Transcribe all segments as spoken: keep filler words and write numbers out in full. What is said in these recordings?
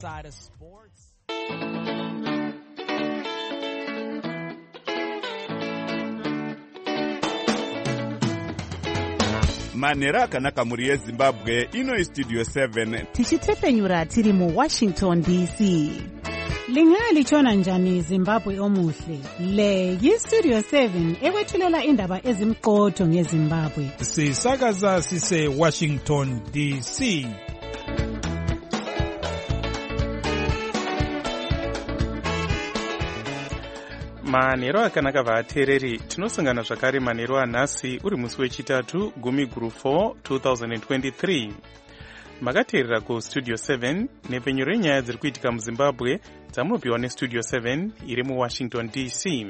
Side of sports. manhero akanaka muri yezimbabwe ino istudio seven tichitefenyura tiri mu Washington D C. Lingalitshona njani Zimbabwe omuhle? Le yistudio seven ekwethulela indaba ezimqotho ngeZimbabwe. Sisakaza sise Washington D C. manhero akanaka vateereri, tinosangana zvakare manhero anhasi uri musi wechitatu gumi guru four twenty twenty-three. makateerera kustudio seven nepfenyuro renyaya dziri kuitika muzimbabwe dzamunopiwa nestudio seven iri muwashington D C.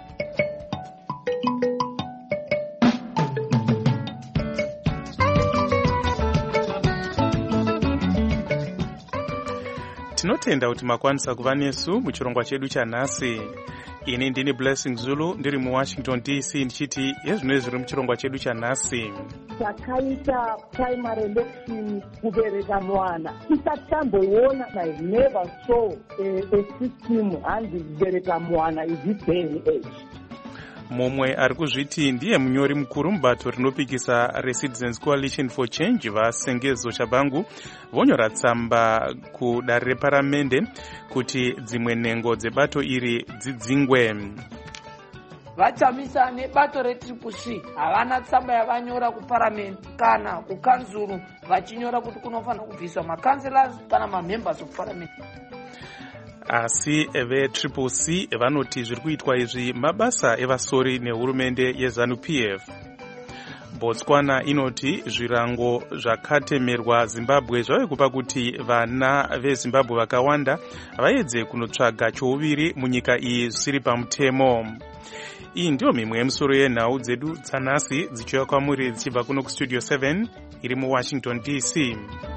tinotenda kuti makwanisa kuva nesu muchirongwa chedu chanhasi. ini ndini Blessing Zulu ndiri muwashington D C ndichiti yezvino zviri muchirongwa chedu chanhasi. takaita primary election kubereka mwana tisatamboona. I never saw a, a system handi kubereka mwana is this day and age. mumwe ari kuzviti ndiye munyori mukuru mubato rinopikisa reCitizens Coalition for Change vasengezo Shabangu vonyora tsamba kudare reparamende kuti dzimwe nhengo dzebato iri dzidzingwe. vachamisa nebato retriple C havana tsamba yavanyora kuparamende kana kukanzuru vachinyora kuti kunofanira kubviswa makanselas kana mamembers of parliament. asi vetriple C vanoti zviri kuitwa izvi mabasa evasori nehurumende yeZANU P F. Botswana inoti zvirango zvakatemerwa Zimbabwe zvave kupa kuti vana veZimbabwe vakawanda vaedze kunotsvaga chouviri munyika iyi zvisiri pamutemo. iyi ndiyo mimwe yemisoro yenhau dzedu dzanhasi dzichiuya kwamuri dzichibva kuno kustudio seven iri muwashington D C.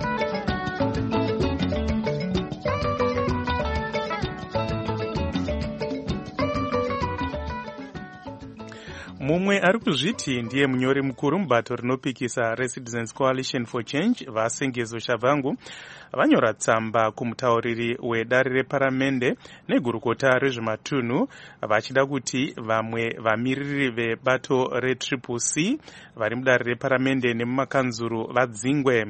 mumwe ari kuzviti ndiye munyori mukuru mubato rinopikisa reCitizens Coalition for Change vasengezo Shabangu vanyora tsamba kumutauriri wedare reparamende negurukota rezvematunhu vachida kuti vamwe vamiriri vebato retriple C vari mudare reparamende nemumakanzuru vadzingwe.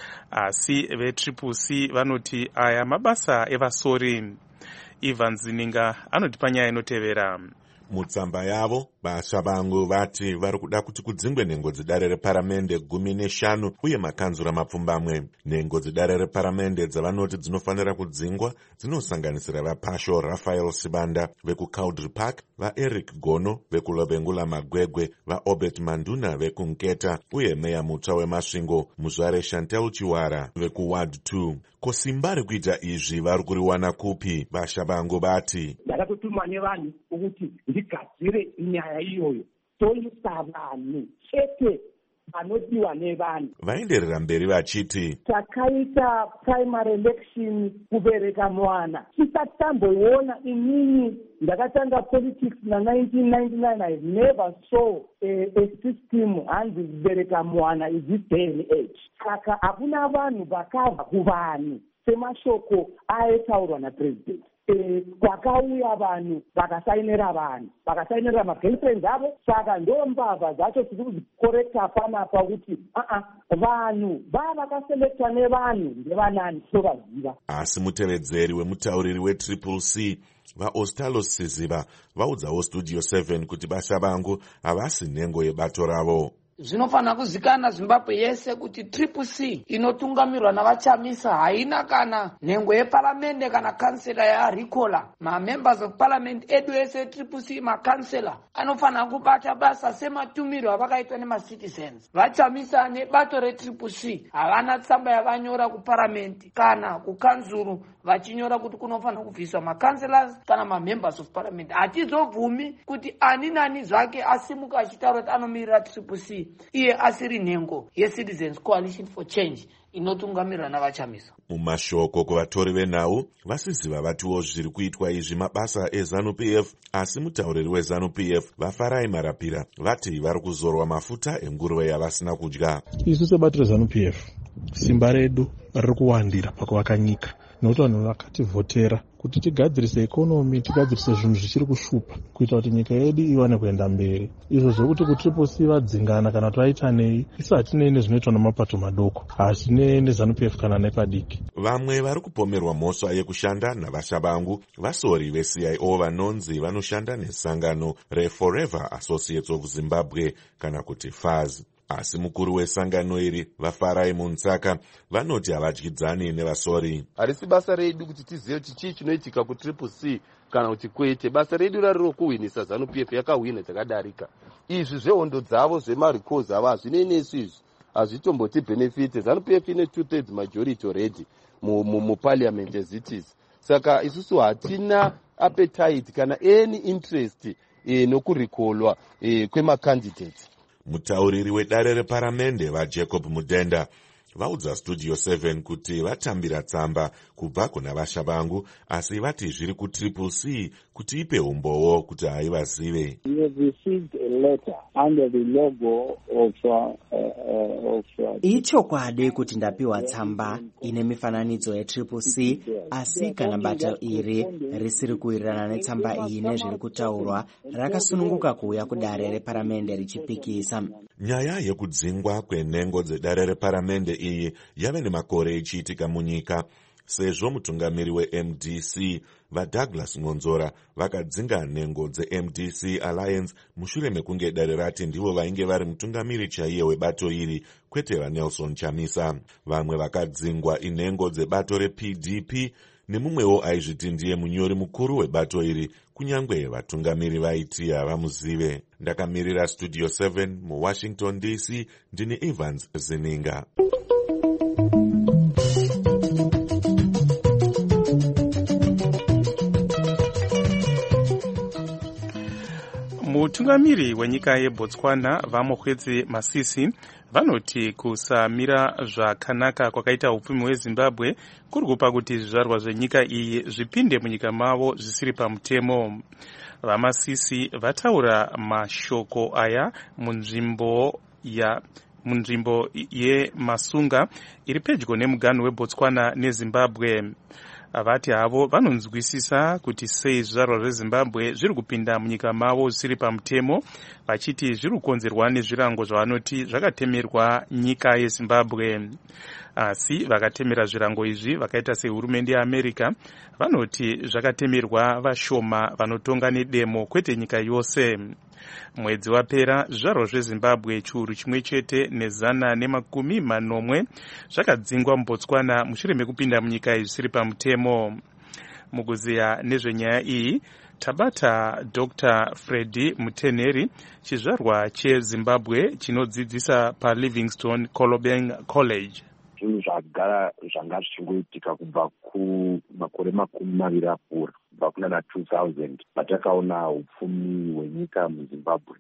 asi vetriple C vanoti aya mabasa evasori. Ivan Zininga anoti panyaya inotevera. mutsamba yavo vaShabangu vati vari kuda kuti kudzingwe nhengo dzedare reparamende gumi neshanu uye makanzura mapfumbamwe. nhengo dzedare reparamende dzavanoti dzinofanira kudzingwa dzinosanganisira vaPasho Raphael Sibanda vekuCaudry Park, vaEric Gono vekulobengula Magwegwe, vaObert Manduna vekuNketa uye meya mutsva weMasvingo Muzvare Chantel Chiwara vekuward two. kosimba rekuita izvi vari kuriwana kupi? vaShabangu vati ndakatumwa nevanhu ukuthi ndigadzire nyaya iyoyo toisa vanhu chete vanodiwa nevanhu. vaenderera mberi vachiti takaita primary election kubereka mwana tisatamboona. inini ndakatanga politics na nineteen ninety-nine. I never saw a, a system handi kubereka mwana is this day and age. saka hakuna vanhu vakabva kuvanhu semashoko aitaurwa napresident. kwakauya vanhu vakasainira vanhu vakasainira magirlfriends avo. saka ndo mbavha dzacho tiri kuzikorekta panapa kuti aa vanhu vaa vakaselekta nevanhu ndevanani tovaziva. asi mutevedzeri wemutauriri wetriple C vaOstalo Siziva vaudzawo studio seven kuti vaShabangu havasi nhengo yebato ravo. zvinofanira kuzikana Zimbabwe yese kuti triple C inotungamirwa navachamisa haina kana nhengo yeparamende kana kansela yaRikola. mamembers of parliament edu ese triple C makansela anofanira kubata basa sematumiro avakaitwa nemacitizens. vachamisa nebato retriple C havana tsamba yavanyora kuparamende kana kukanzuru vachinyora kuti kunofanira kubviswa makanselas kana mamembers of parliament. hatizobvumi kuti ani nani zvake asimuka achitaura kuti anomirira triple C iye asiri nhengo yeCitizens Coalition for Change inotungamirwa navachamisa. mumashoko kuvatori venhau vaSiziva vatiwo zviri kuitwa izvi mabasa eZANU P F. asi mutauriri weZANU P F vaFarai Marapira vati vari kuzorwa mafuta enguruve yavasina kudya. isu sebato reZANU P F simba redu riri kuwandira pakuvaka nyika. nokuti vanhu vakativhotera kuti tigadzirise ikonomi, tigadzirise zvinhu zvichiri kushupa kuita kuti nyika yedu iwane kuenda mberi. Izvo zvokuti kutriple C vadzingana kana kuti vaita nei, isu hatinei nezvinoitwa namapato madoko, hatinei neZANU-P F kana nepadiki. Vamwe vari kupomerwa mhosva yekushanda navashabangu vasori ve-C I O vanonzi vanoshanda nesangano reForever Associates of Zimbabwe kana kuti F A Z. Asi mukuru wesangano iri vaFarai Muntsaka vanoti havadyidzani nevasori. Harisi basa redu kuti tizive kuti chii chinoitika kutriple C kana kuti kwete. Basa redu rari kuhwinisa ZANU-P F yakahwina chakadarika. Izvi zvehondo dzavo zvemarikozi ava hazvinei nesu izvi. Hazvitomboti benefit. ZANU-P F ine two thirds majority already muparliament as it is. Saka isusu hatina appetite kana any interest eh, nokurikolwa eh, kwemacandidates. Mutauriri wedare reparamende vaJacob Mudenda vaudza Studio seven kuti vatambira tsamba kubva kuna vashabangu, asi vati zviri kutriple C kuti ipe umbowo kuti haivazive. Ichokwadi kuti ndapiwa tsamba ine mifananidzo yetriple C, asi kana bata iri risiri kuwirirana netsamba iyi nezviri kutaurwa, rakasununguka kuuya kudare reparamende richipikisa. Nyaya yekudzingwa kwenhengo dzedare reparamende iyi yave nemakore ichiitika munyika, sezvo mutungamiri we-M D C vaDouglas Ngonzora vakadzinga nhengo dze-M D C Alliance mushure mekunge dare rati ndivo vainge vari mutungamiri chaiye webato iri, kwete vaNelson Chamisa. Vamwe vakadzingwa inhengo dzebato reP D P nemumwewo aizviti ndiye munyori mukuru webato iri, kunyangwe vatungamiri vaiti havamuzive. Ndakamirira Studio seven muWashington D C, ndini Evans Zininga. Mutungamiri wenyika yeBotswana Vamokwedzi Masisi vanoti kusamira zvakanaka kwakaita upfumi hweZimbabwe kuri kupa kuti zvizvarwa zvenyika iyi zvipinde munyika mavo zvisiri pamutemo. VaMasisi vataura mashoko aya munzvimbo ya munzvimbo yeMasunga iri pedyo nemuganhu weBotswana neZimbabwe. Vati havo vanonzwisisa kuti sei zvizvarwa zveZimbabwe zviri kupinda munyika mavo zvisiri pamutemo, vachiti zviri kukonzerwa nezvirango zvavanoti zvakatemerwa nyika yeZimbabwe. Asi vakatemera zvirango izvi vakaita sehurumende yeAmerica vanoti zvakatemerwa vashoma vanotonga nedemo, kwete nyika yose. Mwedzi wapera zvizvarwa zveZimbabwe chiuru chimwe chete nezana nemakumi manomwe zvakadzingwa muBotswana mushure mekupinda munyika zvisiri pamutemo. Mukuziya nezvenyaya iyi tabata Doctor Freddy Muteneri, chizvarwa cheZimbabwe chinodzidzisa paLivingstone Kolobeng College. Zvinhu zvagara zvanga zvichingoitika kubva kumakore makumi maviri apfuura, kubva kunana two thousand patakaona upfumi hwenyika muZimbabwe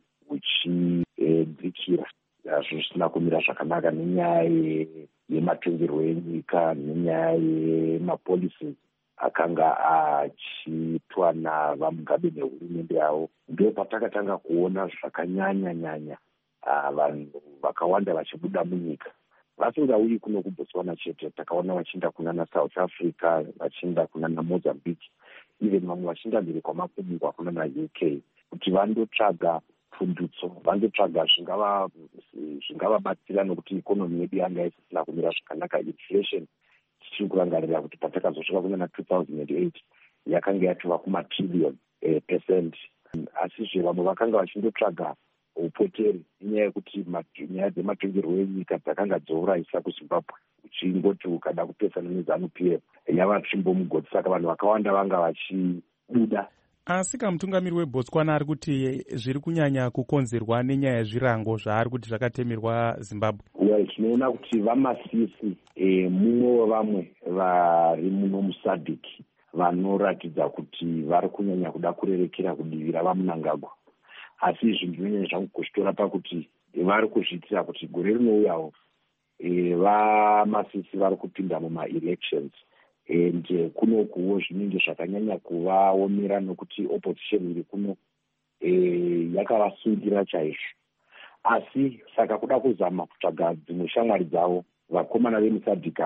huchidzikira, zvisina kumira zvakanaka nenyaya yematongerwo enyika, nenyaya yemapolicies akanga achiitwa navaMugabe nehurumende yavo. Ndio patakatanga kuona zvakanyanya nyanya vanhu vakawanda vachibuda munyika. Vasingauyi kuno kuBotswana chete, takaona vachienda kunana South Africa, vachienda kunana Mozambique, even vamwe vachienda mberi kwamakumi kunana U K kuti vandotsvaga pfundutso, vandotsvaga zvingava zvingavabatsira nokuti ikonomi yedu yanga isisina kumira zvakanaka. Inflation tichiri kurangarira kuti patakazosvika kunana two thousand eight yakanga yatova kumatrillion eh, percent. Asizve vamwe vakanga vachindotsvaga upoteri inyaya yekuti nyaya dzematongerwo enyika dzakanga dzourayisa kuZimbabwe, uchingoti ukada kupesana neZANU-P F yava tsvimbo mugodzi, saka vanhu vakawanda vanga vachibuda. Asi kamutungamiri weBotswana ari kuti zviri kunyanya kukonzerwa nenyaya yezvirango zvaari kuti zvakatemerwa Zimbabwe. Well, tinoona kuti vaMasisi e, mumwe wevamwe vari muno muSADC vanoratidza kuti vari kunyanya kuda kurerekera kudivira vaMunangagwa. Asi izvi ndinonyanya zvangu kuzvitora pakuti vari kuzviitira kuti gore rinouyawo e, vaMasisi vari kupinda muma-elections. And kunokuwo zvinenge zvakanyanya kuvaomera nokuti opposition iri kuno e, yakavasungira chaizvo. Asi saka kuda kuzama kutsvaga dzimwe shamwari dzavo vakomana vemuSADC ava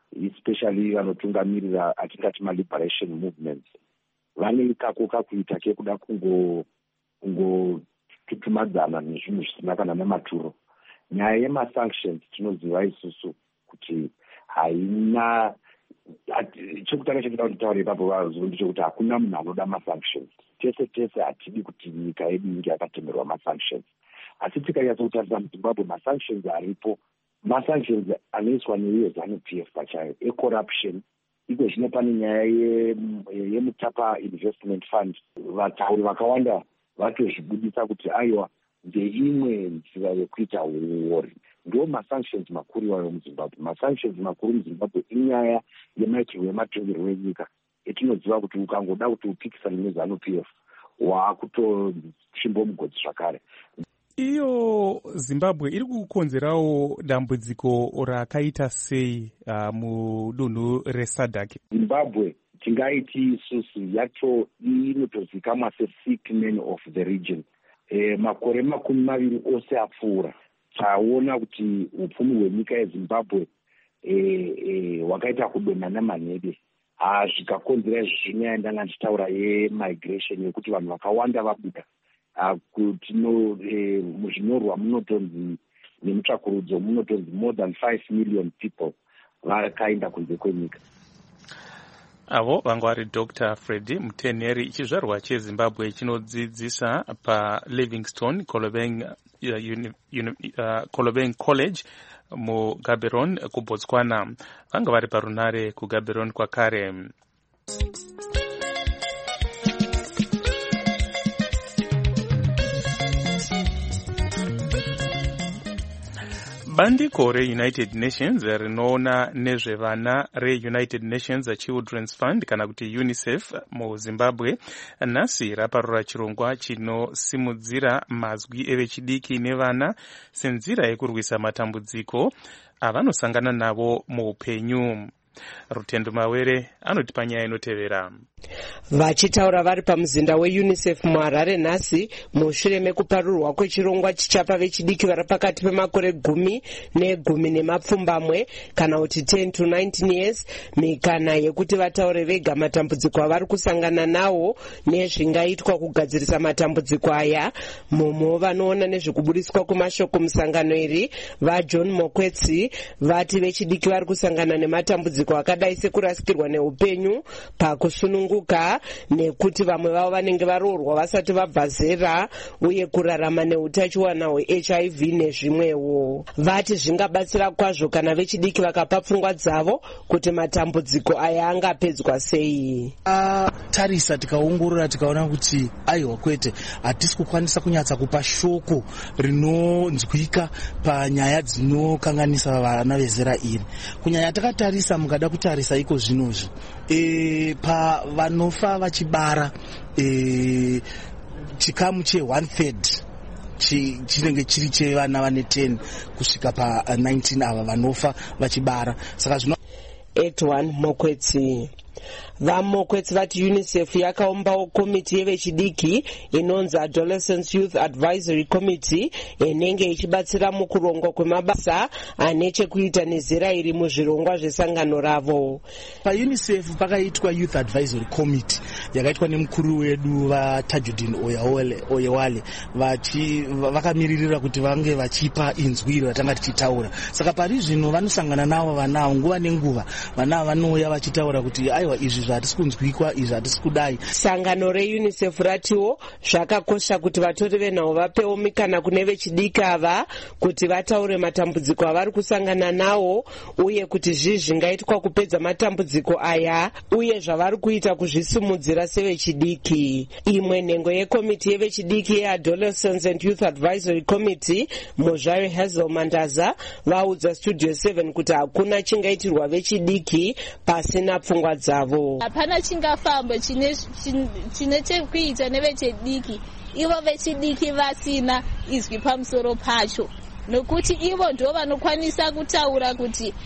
especially vanotungamirira atingati maliberation movements vane kako kakuita kekuda kungo kungotutumadzana nezvinhu zvisina kana nematuro. Nyaya yemasanctions tinoziva isusu kuti haina chekutanga chekuda kuti taure ipapo vazuva ndechekuti hakuna munhu anoda masanctions. Tese tese hatidi kuti nyika yedu inge yakatemerwa masanctions, asi tikanyatsokutarisa muzimbabwe masanctions aripo masanctions anoiswa neiyo ZANU P F pachayo ecorruption. Iko zvino pane nyaya yemutapa investment fund, vatauri vakawanda vatozvibudisa kuti aiwa ndeimwe nzira yekuita uori. Ndo masanctions makuru iwayo muzimbabwe. Masanctions makuru muzimbabwe inyaya yemaitirwo ematongerwo enyika etinoziva kuti ukangoda kuti upikisane neZANU P F waakutochimbo mugodzi zvakare. Iyo Zimbabwe iri kukonzerawo dambudziko rakaita sei uh, mudunhu reSADC? Zimbabwe tingaiti isusu yacho inotozikamwa se-sick man of the region. E, makore makumi maviri ose apfuura taona kuti upfumi hwenyika yeZimbabwe e, e, wakaita kudonha namanhede. Zvikakonzera izvi zvinyaya ndanga ndichitaura yemigration yekuti vanhu vakawanda vabuda. Kuti no e, muzvinyorwa munotonzi nemutsvakurudzo munotonzi more than five million people vakaenda kunze kwenyika. Avo vanga vari Doctor Freddy Muteneri, chizvarwa cheZimbabwe chinodzidzisa paLivingstone Kolobeng uh, uni, uni, uh, Kolobeng College muGaborone kuBotswana. Vanga vari parunare kuGaborone kwakare. Bandiko reUnited Nations rinoona nezvevana reUnited Nations Children's Fund kana kuti UNICEF muZimbabwe nhasi raparura chirongwa chinosimudzira mazwi evechidiki nevana senzira yekurwisa matambudziko avanosangana navo muupenyu. Rutendo Mawere anotipa nyaya inotevera. Vachitaura vari pamuzinda weUNICEF muHarare nhasi mushure mekuparurwa kwechirongwa chichapa vechidiki vari pakati pemakore gumi negumi nemapfumbamwe kana kuti ten to nineteen years mikana yekuti vataure vega matambudziko avari kusangana nawo nezvingaitwa kugadzirisa matambudziko aya. Mumo vanoona nezvekubudiswa kwemashoko musangano iri vaJohn Mokwetsi vati vechidiki vari kusangana nematambudziko akadai sekurasikirwa neupenyu pakusununguka nekuti vamwe vavo vanenge varoorwa vasati vabva zera uye kurarama neutachiwana hweH I V nezvimwewo. Vati zvingabatsira kwazvo kana vechidiki vakapa pfungwa dzavo kuti matambudziko aya angapedzwa sei. Tarisa tikaongorora tikaona kuti aiwa kwete hatisi kukwanisa kunyatsa kupa shoko rinonzwika panyaya dzinokanganisa vana vezera iri. Kunyanya takatarisa mukada kutarisa iko zvinozvi e, pa vanofa vachibara e, chikamu che one third chinenge chiri chevana vane ten kusvika pa nineteen ava vanofa vachibara. Saka zvino Edwan Mokwetsi vamokwetsi vati UNICEF yakaumbawo komiti yevechidiki inonzi Adolescent Youth Advisory Committee inenge ichibatsira mukurongwa kwemabasa ane chekuita nezera iri muzvirongwa zvesangano ravo. PaUNICEF pakaitwa Youth Advisory Committee yakaitwa nemukuru wedu vaTajuddin Oyewale vachi vakamiririra kuti vange vachipa inzwi ratanga tichitaura. Saka pari zvino vanosangana navo vana nguva nenguva vana vanouya vachitaura kuti aiwa izvi zvatisi kunzwikwa izvi hatisi kudai. Sangano reUNICEF ratiwo zvakakosha kuti vatori venhau vapewo mikana kune vechidiki ava kuti vataure matambudziko avari kusangana nawo uye kuti zvii zvingaitwa kupedza matambudziko aya uye zvavari kuita kuzvisimudzira sevechidiki. Imwe nhengo yekomiti yevechidiki yeAdolescents and Youth Advisory Committee Mozhayo Hazel Mandaza vaudza Studio seven kuti hakuna chingaitirwa vechidiki pasina pfungwa dzavo. Hapana chingafamba chine chine chekuita nevechidiki ivo vechidiki vasina izwi pamusoro pacho nokuti ivo ndo vanokwanisa kutaura kuti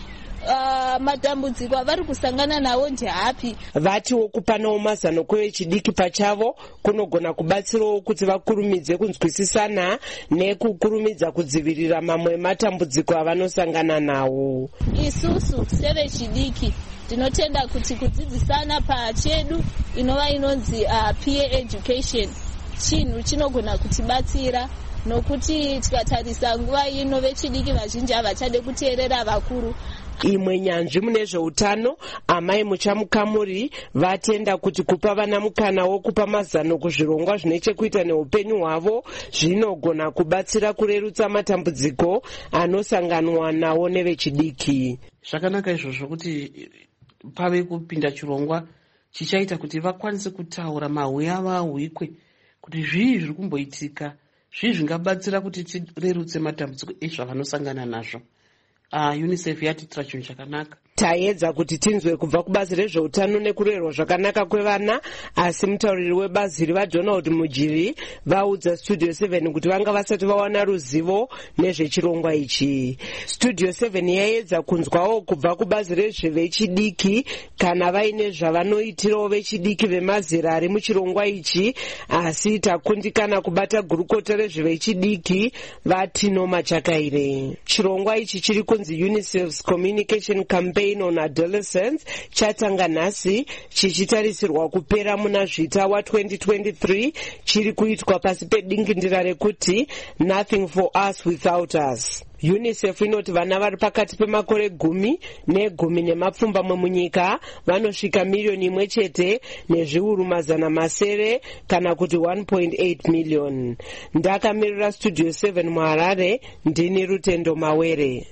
uh, matambudziko avari kusangana nawo ndeapi. Vatiwo kupanawo mazano kwevechidiki pachavo kunogona kubatsirawo kuti vakurumidze kunzwisisana nekukurumidza kudzivirira mamwe matambudziko avanosangana nawo. Isusu sevechidiki tinotenda kuti kudzidzisana pachedu inova inonzi uh, peer education chinhu chinogona kutibatsira, nokuti tikatarisa nguva ino vechidiki vazhinji havachade kuteerera vakuru. Imwe nyanzvi mune zveutano amai muchamukamuri vatenda kuti kupa vana mukana wokupa mazano kuzvirongwa zvine chekuita neupenyu hwavo zvinogona kubatsira kurerutsa matambudziko anosanganwa nawo nevechidiki. Zvakanaka izvozvo kuti pave kupinda chirongwa chichaita kuti vakwanise kutaura mahwe avo ahwikwe kuti zvii zviri kumboitika, zvii zvingabatsira kuti tirerutse matambudziko ezvavanosangana nazvo. Uh, UNICEF yatitira chinhu chakanaka. Taedza kuti tinzwe kubva kubazi rezveutano nekurerwa zvakanaka kwevana, asi mutauriri webazi vaDonald Mujiri vaudza Studio seven kuti vanga vasati vawana ruzivo nezvechirongwa ichi. Studio seven yaedza kunzwawo kubva kubazi rezvevechidiki kana vaine zvavanoitirawo vechidiki vemazera ari muchirongwa ichi, asi takundikana kubata gurukota rezvevechidiki vaTino Machakaire. Chirongwa ichi chiri kunzi UNICEF's Communication Campaign on Adolescence chatanga nhasi chichitarisirwa kupera muna zvita wa twenty twenty-three, chiri kuitwa pasi pedingindira rekuti Nothing for us without us. UNICEF inoti vana vari pakati pemakore gumi negumi nemapfumbamwe munyika vanosvika miriyoni imwe chete nezviuru mazana masere kana kuti one point eight million. Ndakamirira Studio seven muHarare, ndini Rutendo Mawere.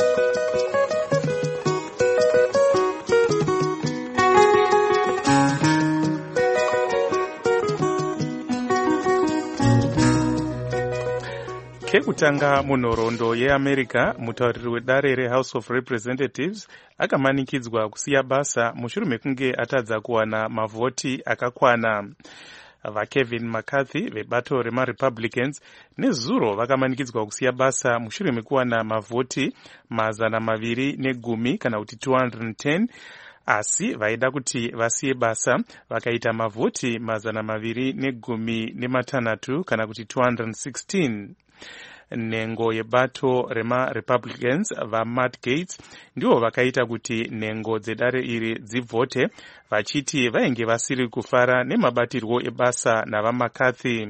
Kekutanga munhoroondo yeAmerica, mutauriri wedare reHouse of Representatives akamanikidzwa kusiya basa mushure mekunge atadza kuwana mavhoti akakwana. VaKevin McCarthy vebato remaRepublicans nezuro vakamanikidzwa kusiya basa mushure mekuwana mavhoti mazana maviri negumi kana kuti two hundred ten, asi vaida kuti vasiye basa vakaita mavhoti mazana maviri negumi nematanhatu kana kuti two hundred sixteen. Nhengo yebato remaRepublicans vaMatt Gaetz ndivo vakaita kuti nhengo dzedare iri dzivhote, vachiti vainge vasiri kufara nemabatirwo ebasa navaMcCarthy.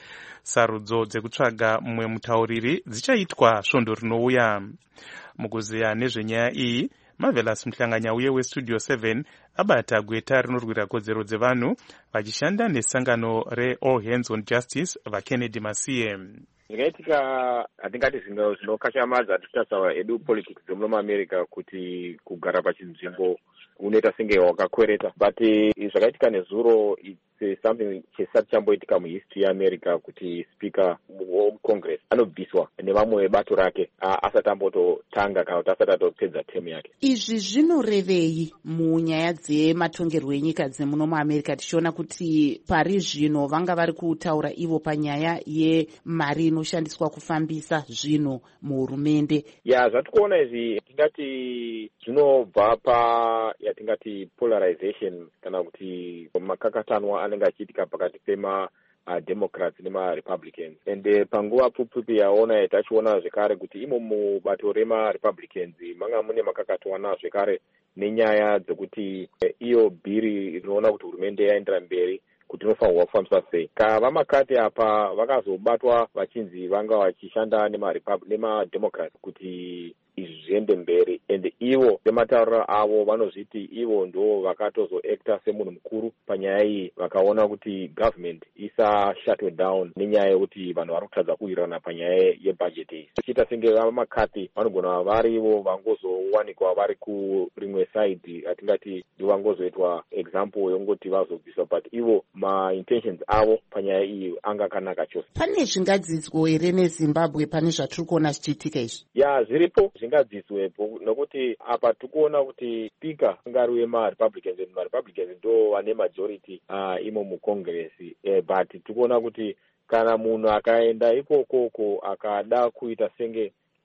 Sarudzo dzekutsvaga mumwe mutauriri dzichaitwa svondo rinouya. Mukuziya nezvenyaya iyi, Marvelous Mhlanganyauye weStudio seven abata gweta rinorwira kodzero dzevanhu vachishanda nesangano reAll Hands on Justice vaKennedy Masiye. Zvingaitika hatingati zvinhu zvinokashamadza tichitaura edu politics dzemuno muAmerica kuti kugara pachinzvimbo unoita senge wakakwereta, but zvakaitika nezuro it's something chisati chamboitika muhistory yeAmerica kuti speaker weCongress anobviswa nevamwe vebato rake asati ambototanga kana kuti asati atopedza term yake. Izvi zvinorevei munyaya dzematongerwo enyika dzemuno muAmerica, tichiona kuti pari zvino vanga vari kutaura ivo panyaya yemari inoshandiswa kufambisa zvinhu muhurumende? Ya, zvatikuona izvi tingati zvinobva pa yatingati polarization kana kuti makakatanwa anenge achiitika pakati pema uh, Democrats nemaRepublicans, and uh, panguva pfupi yaona tachiona zvekare kuti imo mubato remaRepublicans manga mune makakatanwa zvekare nenyaya dzekuti uh, iyo bhiri rinoona kuti hurumende yaendera mberi kuti inofanirwa kufambiswa sei. Kava makati apa vakazobatwa vachinzi vanga vachishanda nemademocrats kuti izvi zviende mberi, and ivo vematauriro avo vanozviti ivo ndo vakatozoacta semunhu mukuru panyaya iyi, vakaona kuti government isa shuttle down nenyaya yekuti vanhu vari kutadza kuwirirana panyaya yebudget iyi. Chiita senge vamakati vanogona varivo vangozowanikwa vari kurimwe side, atingati ndivangozoitwa example yongoti vazobviswa, but ivo ma-intentions avo panyaya iyi anga kanaka chose. Pane zvingadzidzwa here neZimbabwe pane zvatiri kuona zvichiitika izvi? Ya, zviripo zvingadzidzwepo, nokuti apa tikuona kuti speaker ngari wemaRepublicans, and maRepublicans ndo vane majority uh, imo muCongress, eh, but tikuona kuti kana munhu akaenda ikokoko akada kuita senge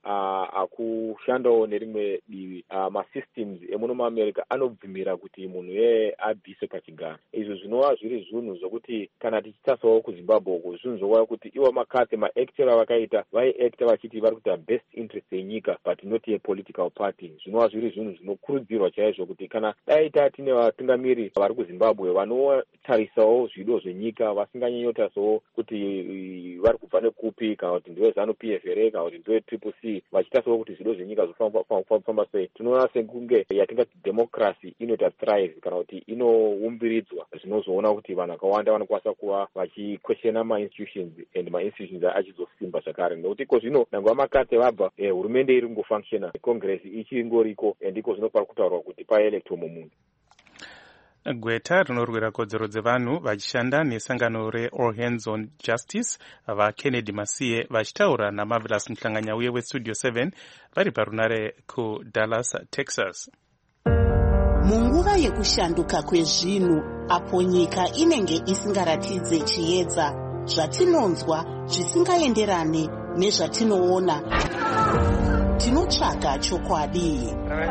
uh, akushandawo nerimwe divi uh, masystems emuno muamerica anobvumira kuti munhu yeye abvise pachigaro. Izvo zvinova zviri zvinhu zvokuti kana tichitasawo kuzimbabwe uko zvinhu zvokuva kuti ivo makate maactora vakaita vaiacta vachiti vari kuita best interest yenyika but not yepolitical party. Zvinova zviri zvinhu zvinokurudzirwa chaizvo kuti kana dai tatine vatungamiri vari kuzimbabwe vanotarisawo zvido zvenyika vasinganyanyotarisawo kuti vari kubva nekupi kana kuti ndiwe zanu P F here kana kuti ndiwe triple C vachitasawo kuti zvido zvenyika zvofamba sei. Tinoona sekunge yatingati democracy inoita thrive kana kuti inoumbilidzwa zvinozoona kuti vanhu vakawanda vanokwanisa kuva vachiquestiona ma-institutions and ma-institutions achizosimba zvakare nekuti iko zvino nangwa makate vabva eh, hurumende iri kungofunctiona congress ichingoriko and iko zvino pari kutaurwa kuti paelecto mumunhu. Gweta rinorwira kodzero dzevanhu vachishanda nesangano reAll Hands on Justice vaKennedy Masiye vachitaura naMarvelous Mhlanganyauye weStudio seven vari parunare kuDallas, Texas. Munguva yekushanduka kwezvinhu apo nyika inenge isingaratidze chiedza zvatinonzwa zvisingaenderane nezvatinoona, tinotsvaga chokwadi.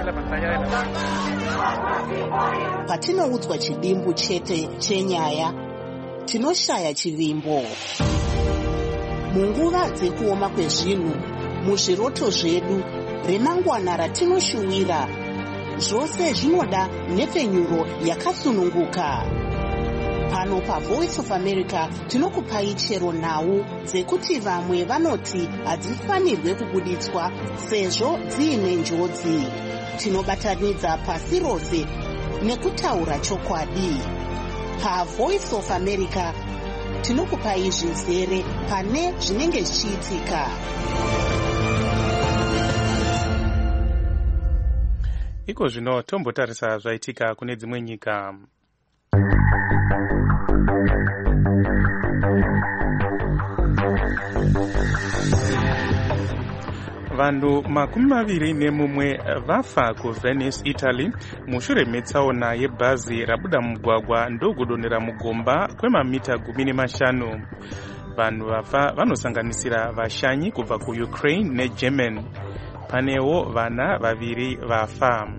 Patinoudzwa chidimbu chete chenyaya, tinoshaya chivimbo. Munguva dzekuoma kwezvinhu, muzviroto zvedu, remangwana ratinoshuwira, zvose zvinoda nhepfenyuro yakasununguka. Pano paVoice of America tinokupai chero nhau dzekuti vamwe vanoti hadzifanirwe kubuditswa sezvo dziine njodzi. Tinobatanidza pasi rose nekutaura chokwadi. PaVoice of America tinokupai zvizere pane zvinenge zvichiitika. Iko zvino tombotarisa zvaitika kune dzimwe nyika. Vanhu makumi maviri nemumwe vafa kuVenice, Italy mushure metsaona yebhazi rabuda mugwagwa ndokudonhera mugomba kwemamita gumi nemashanu. Vanhu vafa vanosanganisira vashanyi kubva kuUkraine neGermany. Panewo vana vaviri vafa.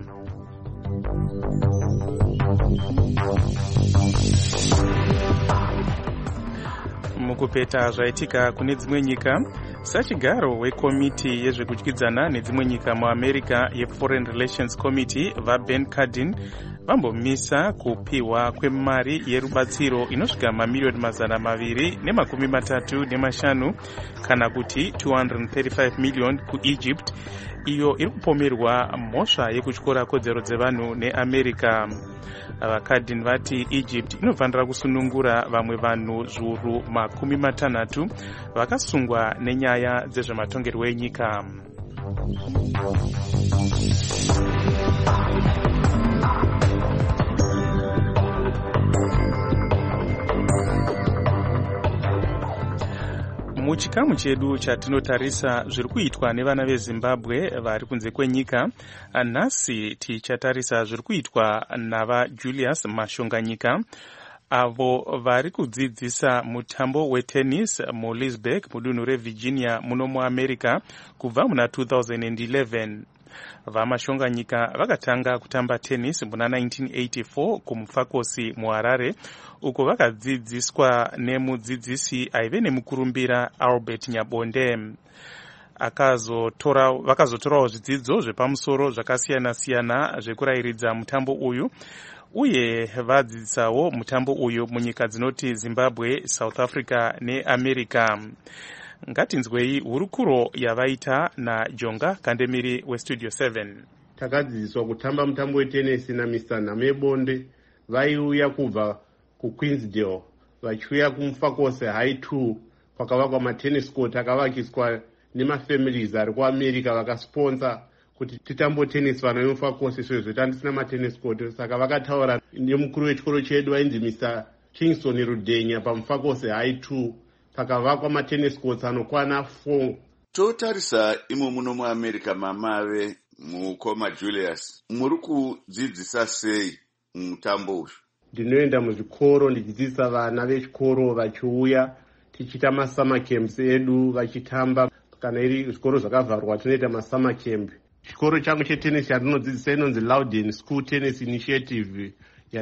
Mukupeta zvaitika kune dzimwe nyika, sachigaro wekomiti yezvekudyidzana nedzimwe nyika muAmerica yeForeign Relations Committee vaBen Cardin vambomisa kupiwa kwemari yerubatsiro inosvika mamiliyoni mazana maviri nemakumi matatu nemashanu kana kuti two hundred thirty-five million kuEgypt, iyo iri kupomerwa mhosva yekutyora kodzero dzevanhu neAmerica. VaCardin vati Egypt inofanira kusunungura vamwe vanhu zviuru makumi matanhatu vakasungwa nenyaya dzezvematongerwo enyika. Muchikamu chedu chatinotarisa zviri kuitwa nevana veZimbabwe vari kunze kwenyika, nhasi tichatarisa zviri kuitwa navaJulius Mashonganyika avo vari kudzidzisa mutambo wetennis muLeesburg mudunhu reVirginia muno muAmerica kubva muna two thousand eleven. VaMashonganyika vakatanga kutamba tennis muna nineteen eighty-four kumufakosi muHarare, uko vakadzidziswa nemudzidzisi aive nemukurumbira Albert Nyabonde. Akazotora vakazotorawo zvidzidzo zvepamusoro zvakasiyana-siyana zvekurayiridza mutambo uyu, uye vadzidzisawo mutambo uyu munyika dzinoti Zimbabwe, South Africa neAmerica. Ngatinzwei hurukuro yavaita naJonga Kandemiri weStudio seven. Takadzidziswa kutamba mutambo wetenesi naMister Namebonde. Vaiuya kubva kuQueensdale vachiuya kumufakosi high two kwakavakwa matennis court akavakiswa nemafamilies ari kuAmerica vakasponsa kuti titambo tennis vana vemufakosi sezvo tandisina matennis court. Saka vakataura nemukuru wechikoro chedu ainzi Mister Kingston Rudenya pamufakosi high two pakavakwa matennis courts anokwana four. Totarisa imo muno muAmerica mamave mukoma Julius, muri kudzidzisa sei mutambo uyu? Ndinoenda muzvikoro ndichidzidzisa vana vechikoro vachiuya tichita masummer camps edu vachitamba kana iri zvikoro zvakavharwa tinoita masummer camp. Chikoro changu chetennis chandinodzidzisa inonzi Loudon School Tennis Initiative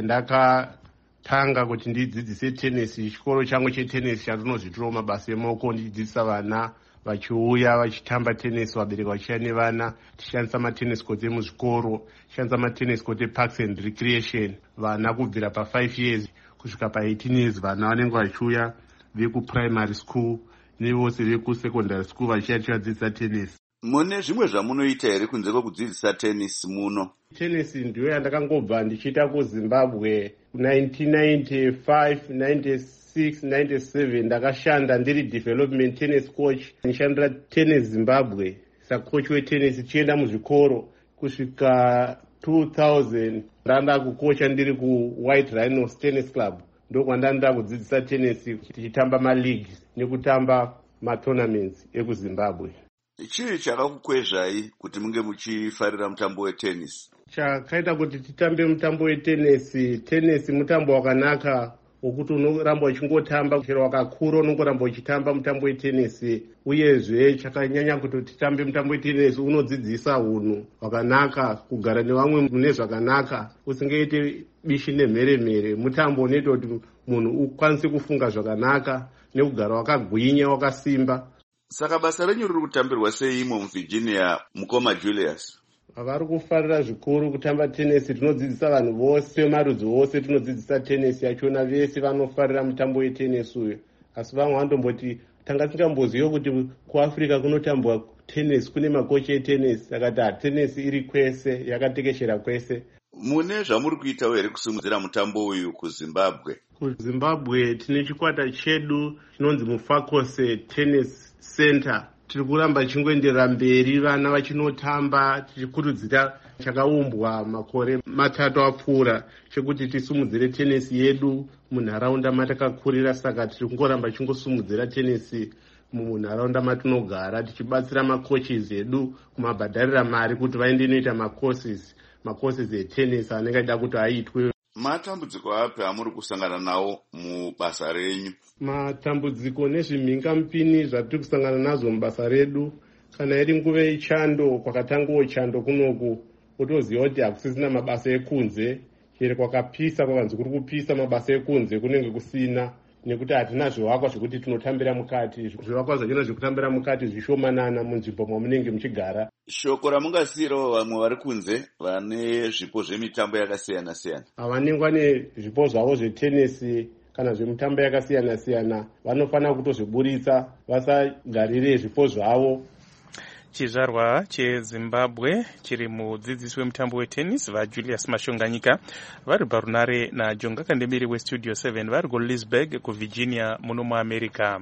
yandakatanga kuti ndidzidzise tennis. Chikoro changu chetennis chandinozvitirawo mabasa emaoko ndichidzidzisa vana vachiuya vachitamba tennis, vabereki vachiya nevana, tichishandisa matennis court emuzvikoro, tichishandisa matennis court eparks and recreation. Vana kubvira pa five years kusvika pa eighteen years vana vanenge vachiuya vekuprimary school nevose vekusecondary school vachiya tichivadzidzisa tennis. Mune zvimwe zvamunoita here kunze kwekudzidzisa tennis muno? Tennis ndiyo yandakangobva ndichiita kuZimbabwe nineteen ninety-five, ninety-six, ninety-seven. Ndakashanda ndiri development tennis coach, ndishandira tennis Zimbabwe sacoach wetennis tichienda muzvikoro kusvika two thousand. Ndanda kukocha ndiri ku White Rhinos Tennis Club, ndokwandanda kudzidzisa tennis tichitamba maleagues nekutamba matournaments ekuZimbabwe. Chii chakakukwezvai kuti munge muchifarira mutambo wetennis? Chakaita kuti titambe mutambo wetennis, tennis mutambo wakanaka wokuti unoramba uchingotamba chero wakakura unongoramba uchitamba mutambo wetennis. Uyezve chakanyanya kuti titambe mutambo wetennis unodzidzisa unhu hwakanaka, kugara nevamwe mune zvakanaka, usingaite bishi nemheremhere. Mutambo unoita kuti munhu ukwanise kufunga zvakanaka nekugara wakagwinya wakasimba. Saka basa renyu riri kutambirwa sei imo muVirginia, mukoma Julius? Vari kufarira zvikuru kutamba tennis. Tinodzidzisa vanhu vose, marudzi vose tinodzidzisa tennis yachona, vese vanofarira mutambo wetennis uyu. Asi vamwe vandomboti tanga tisingamboziva kuti kuAfrica kunotambwa tennis, kune makochi etennis. Akati tennis iri kwese, yakatekeshera kwese. Mune zvamuri kuitawo here kusimudzira mutambo uyu kuZimbabwe? KuZimbabwe tine chikwata chedu chinonzi Mufakose Tennis Center. Tiri kuramba chingoenderera mberi vana vachinotamba, tichikurudzira chakaumbwa makore matatu apfuura chekuti tisumudzire tenisi yedu munharaunda matakakurira. Saka tiri kungoramba chingosumudzira tenisi munharaunda matinogara, tichibatsira macoaches edu kumabhadharira mari kuti vaende noita macourses macourses etennis anenge achida kuti aitwe. Matambudziko api amuri kusangana nawo mubasa renyu? Matambudziko nezvimhinga mupini zvatiri kusangana nazvo mubasa redu, kana iri nguva yechando, kwakatangawo chando kunoku, utoziva kuti hakusisina mabasa ekunze, chero kwakapisa kwakanzi kuri kupisa mabasa ekunze kunenge kusina, nekuti hatina zvivakwa zvekuti tinotambira mukati. Zvivakwa zvachona zvekutambira mukati zvishomanana munzvimbo mamunenge muchigara. Shoko ramungasiyirawo vamwe vari kunze vane zvipo zvemitambo yakasiyana siyana? Vanenge vane zvipo zvavo zvetenisi kana zvemitambo yakasiyana siyana vanofanira kutozviburitsa, vasagarire zvipo zvavo. Chizvarwa cheZimbabwe chiri mudzidzisi wemutambo wetennis vaJulius Mashonganyika vari parunare naJonga Kandemiri westudio seven vari kuLeesburg kuVirginia muno muAmerica.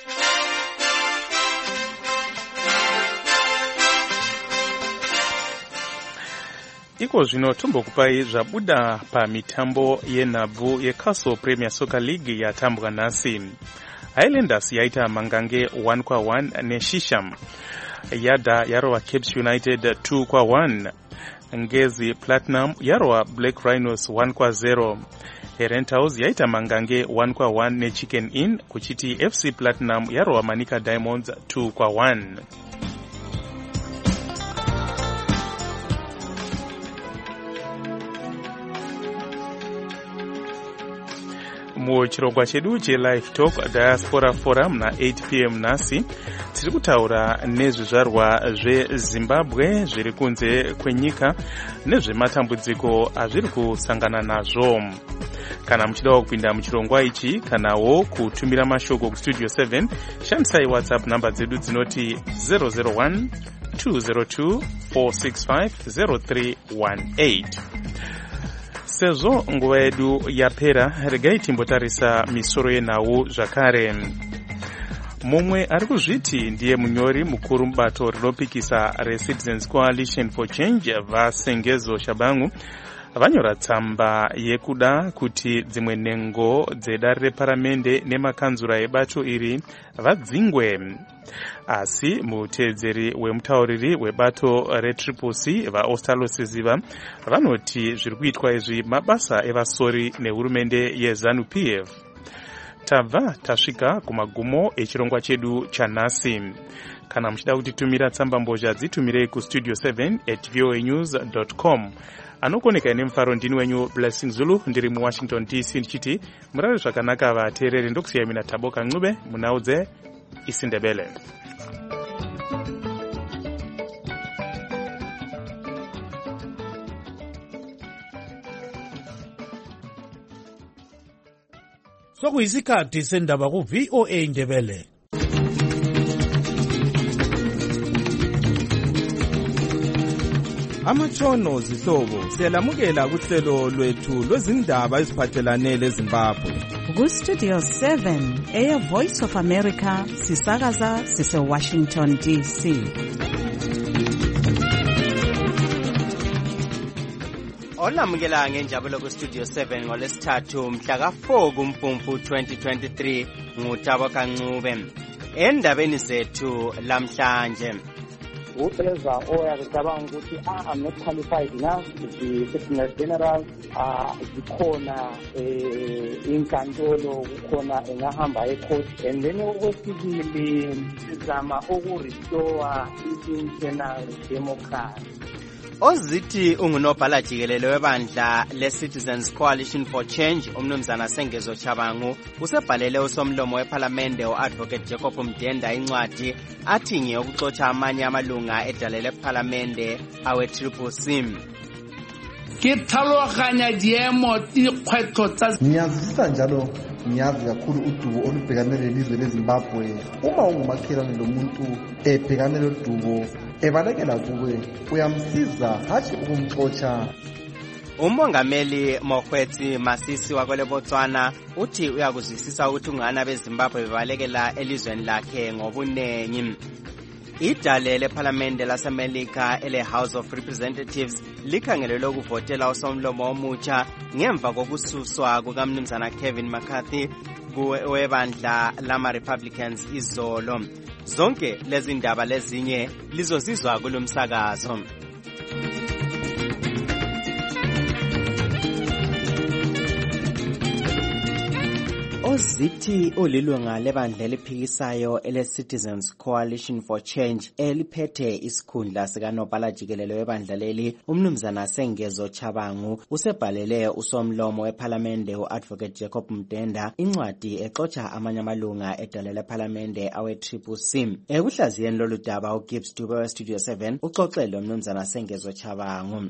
Iko zvino tombokupai zvabuda pamitambo yenhabvu yeCastle Premier Soccer League yatambwa nhasi. Highlanders yaita mangange one kwa one neShisham. Yada yarova Caps United two kwa one. Ngezi Platinum yarova Black Rhinos one kwa zero. Herentals yaita mangange one kwa one neChicken Inn, kuchiti F C Platinum yarova Manika Diamonds two kwa one. Muchirongwa chedu cheLive Talk Diaspora Forum na eight p m nasi tiri kutaura nezvizvarwa zveZimbabwe zviri kunze kwenyika nezvematambudziko azviri kusangana nazvo. Kana muchidawo kupinda muchirongwa ichi kanawo kutumira mashoko kustudio seven, shandisai WhatsApp namba dzedu dzinoti zero zero one two zero two four six five zero three one eight. Sezvo nguva yedu yapera, regai timbotarisa misoro yenhau zvakare. Mumwe ari kuzviti ndiye munyori mukuru mubato rinopikisa reCitizens Coalition for Change vaSengezo Shabangu vanyora tsamba yekuda kuti dzimwe nhengo dzedare reparamende nemakanzura ebato iri vadzingwe. Asi muteedzeri wemutauriri webato reTriple C vaOstalo Siziva vanoti zviri kuitwa izvi mabasa evasori nehurumende yeZANU P F. tabva tasvika kumagumo echirongwa chedu chanhasi. Kana muchida kutitumira tsamba mbozha dzitumirei kustudio seven at voa news dot com. Anokoneka nemufaro ndini wenyu Blessing Zulu, ndiri muWashington D C ndichiti murare zvakanaka vateereri. Ndokusiyai mina Taboka Ncube munaudze isiNdebele. Sokuyisikhathi sendaba ku V O A Ndebele. Amatshono zihlobo siyalamukela kuhlelo lwethu lwezindaba eziphathelane leZimbabwe. Ku Studio seven Air Voice of America sisakaza sise Washington D C. Olamukela ngenjabulo ku Studio seven ngolesithathu mhla ka four kuMfumfu twenty twenty-three nguTaboka Ncube. Endabeni zethu lamhlanje uEza oyacabanga ukuthi ah I'm not qualified enough to be Secretary General, ah zikhona inkantolo kukhona engahamba ecourt, and then okwesibili sizama ukurestore i-internal democracy. Ozithi ungunobhala jikelele webandla le-Citizens Coalition for Change umnumzana Sengezo Chabangu usebhalele usomlomo weParliamente u-Advocate Jacob Mdenda incwadi athi ngeyokuxotsha amanye amalunga edale leParliamente awe-Triple C. Ke tlhaloganya diemo dikgwetlho tsa ngiyazwisisa njalo ngiyazi kakhulu udubo olubhekane lelizwe leZimbabwe. Uma ungumakhelwane lomuntu ebhekane lodubo ebalekela kuwe uyamsiza hathi ukumxotsha. Umongameli Mokgweetsi Masisi wakole Botswana uthi uyakuzwisisa ukuthi ungana beZimbabwe bebalekela elizweni lakhe ngobunengi. Idale leParliamente laseMelika ele House of Representatives likhangelelwe ukuvotela usomlomo omutsha ngemva kokususwa kukamnumzana Kevin McCarthy kuwebandla lama Republicans izolo. Zonke lezi ndaba lezinye lizozizwa kulomsakazo. Ozithi olilunga lebandla eliphikisayo ele-Citizens Coalition for Change eliphethe isikhundla sikanobhala jikelele webandla leli umnumzana Sengezo Chabangu usebhalele usomlomo weParliamente u-Advocate Jacob Mdenda incwadi exotsha amanye amalunga edale leParliamente awe-Triple C. Ekuhlaziyeni lolu daba uGibbs Dube we-Studio seven uxoxele umnumzana Sengezo Chabangu.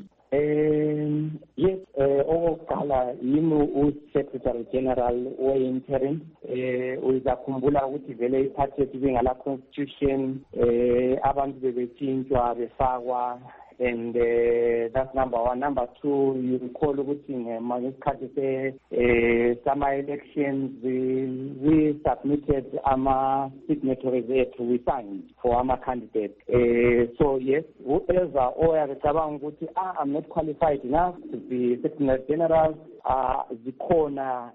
Um, yes, okokuqala yimi uSecretary General we-interim. Uyakhumbula ukuthi vele iphathi yethu bengala constitution abantu bebethintshwa befakwa, and uh, that's number one. Number two, you recall ukuthi ngesikhathi se summer elections we, we submitted ama signatories ethu, we signed for ama candidates. Uh, so yes, whoever oyacabanga ukuthi ah I'm not qualified enough to be Secretary General, ah zikhona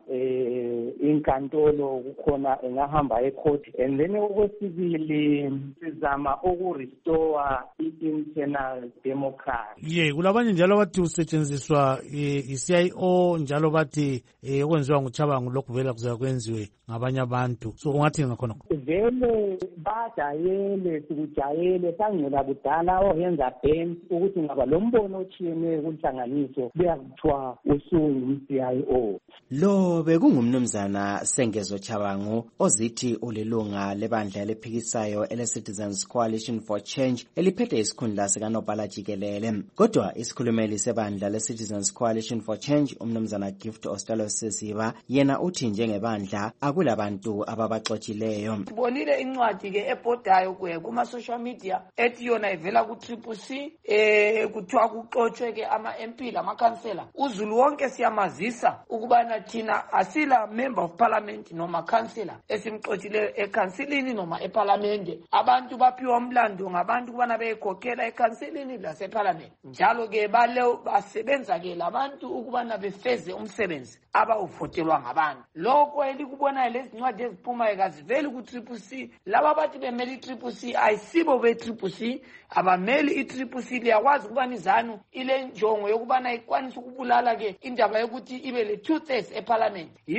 inkantolo kukhona engahamba ecourt, and then okwesibili sizama ukurestore i-internal democracy. Ye kulabanye njalo bathi usetshenziswa i-C I O njalo bathi okwenziwa nguChabangu lokhu vela kuza kwenziwe ngabanye abantu, so ungathi ngakhona vele bajayele sikujayele sangcela kudala oyenza band ukuthi ngaba lo mbono ochiyeneyo kunhlanganiso beyakuthiwa usungu C I O. Lo bekungumnumzana Sengezo Chabangu ozithi ulilunga lebandla eliphikisayo ele-Citizens Coalition for Change eliphethe isikhundla sikanobhala jikelele. Kodwa isikhulumeli sebandla le-Citizens Coalition for Change umnumzana Gift Ostalo Sesiba yena uthi njengebandla akulabantu ababaxotshileyo. Bonile incwadi ke ebhodayo kuye kuma social media ethi yona ivela ku Triple C eh kuthiwa kuxotshe ke ama M P lama councillor. Uzulu wonke siyamazisa ukubana thina asila member of parliament noma councillor esimxotshileyo ekansilini noma eparlamente. Abantu baphiwa umlando ngabantu kubana beyigokhela ekansilini laseparlament. Njalo ke bale basebenza ke labantu ukubana befeze umsebenzi abawuvotelwa ngabantu. Lokho elikubona lezincwadi eziphuma ekaziveli ku Triple C, laba bathi bemeli i-Triple C ayisibo be-Triple C, abameli i-Triple C liyakwazi ukubana izanu ile njongo yokubana ikwanisa ukubulala ke indaba yokuthi ibe le two thirds eparlament. Yikho ke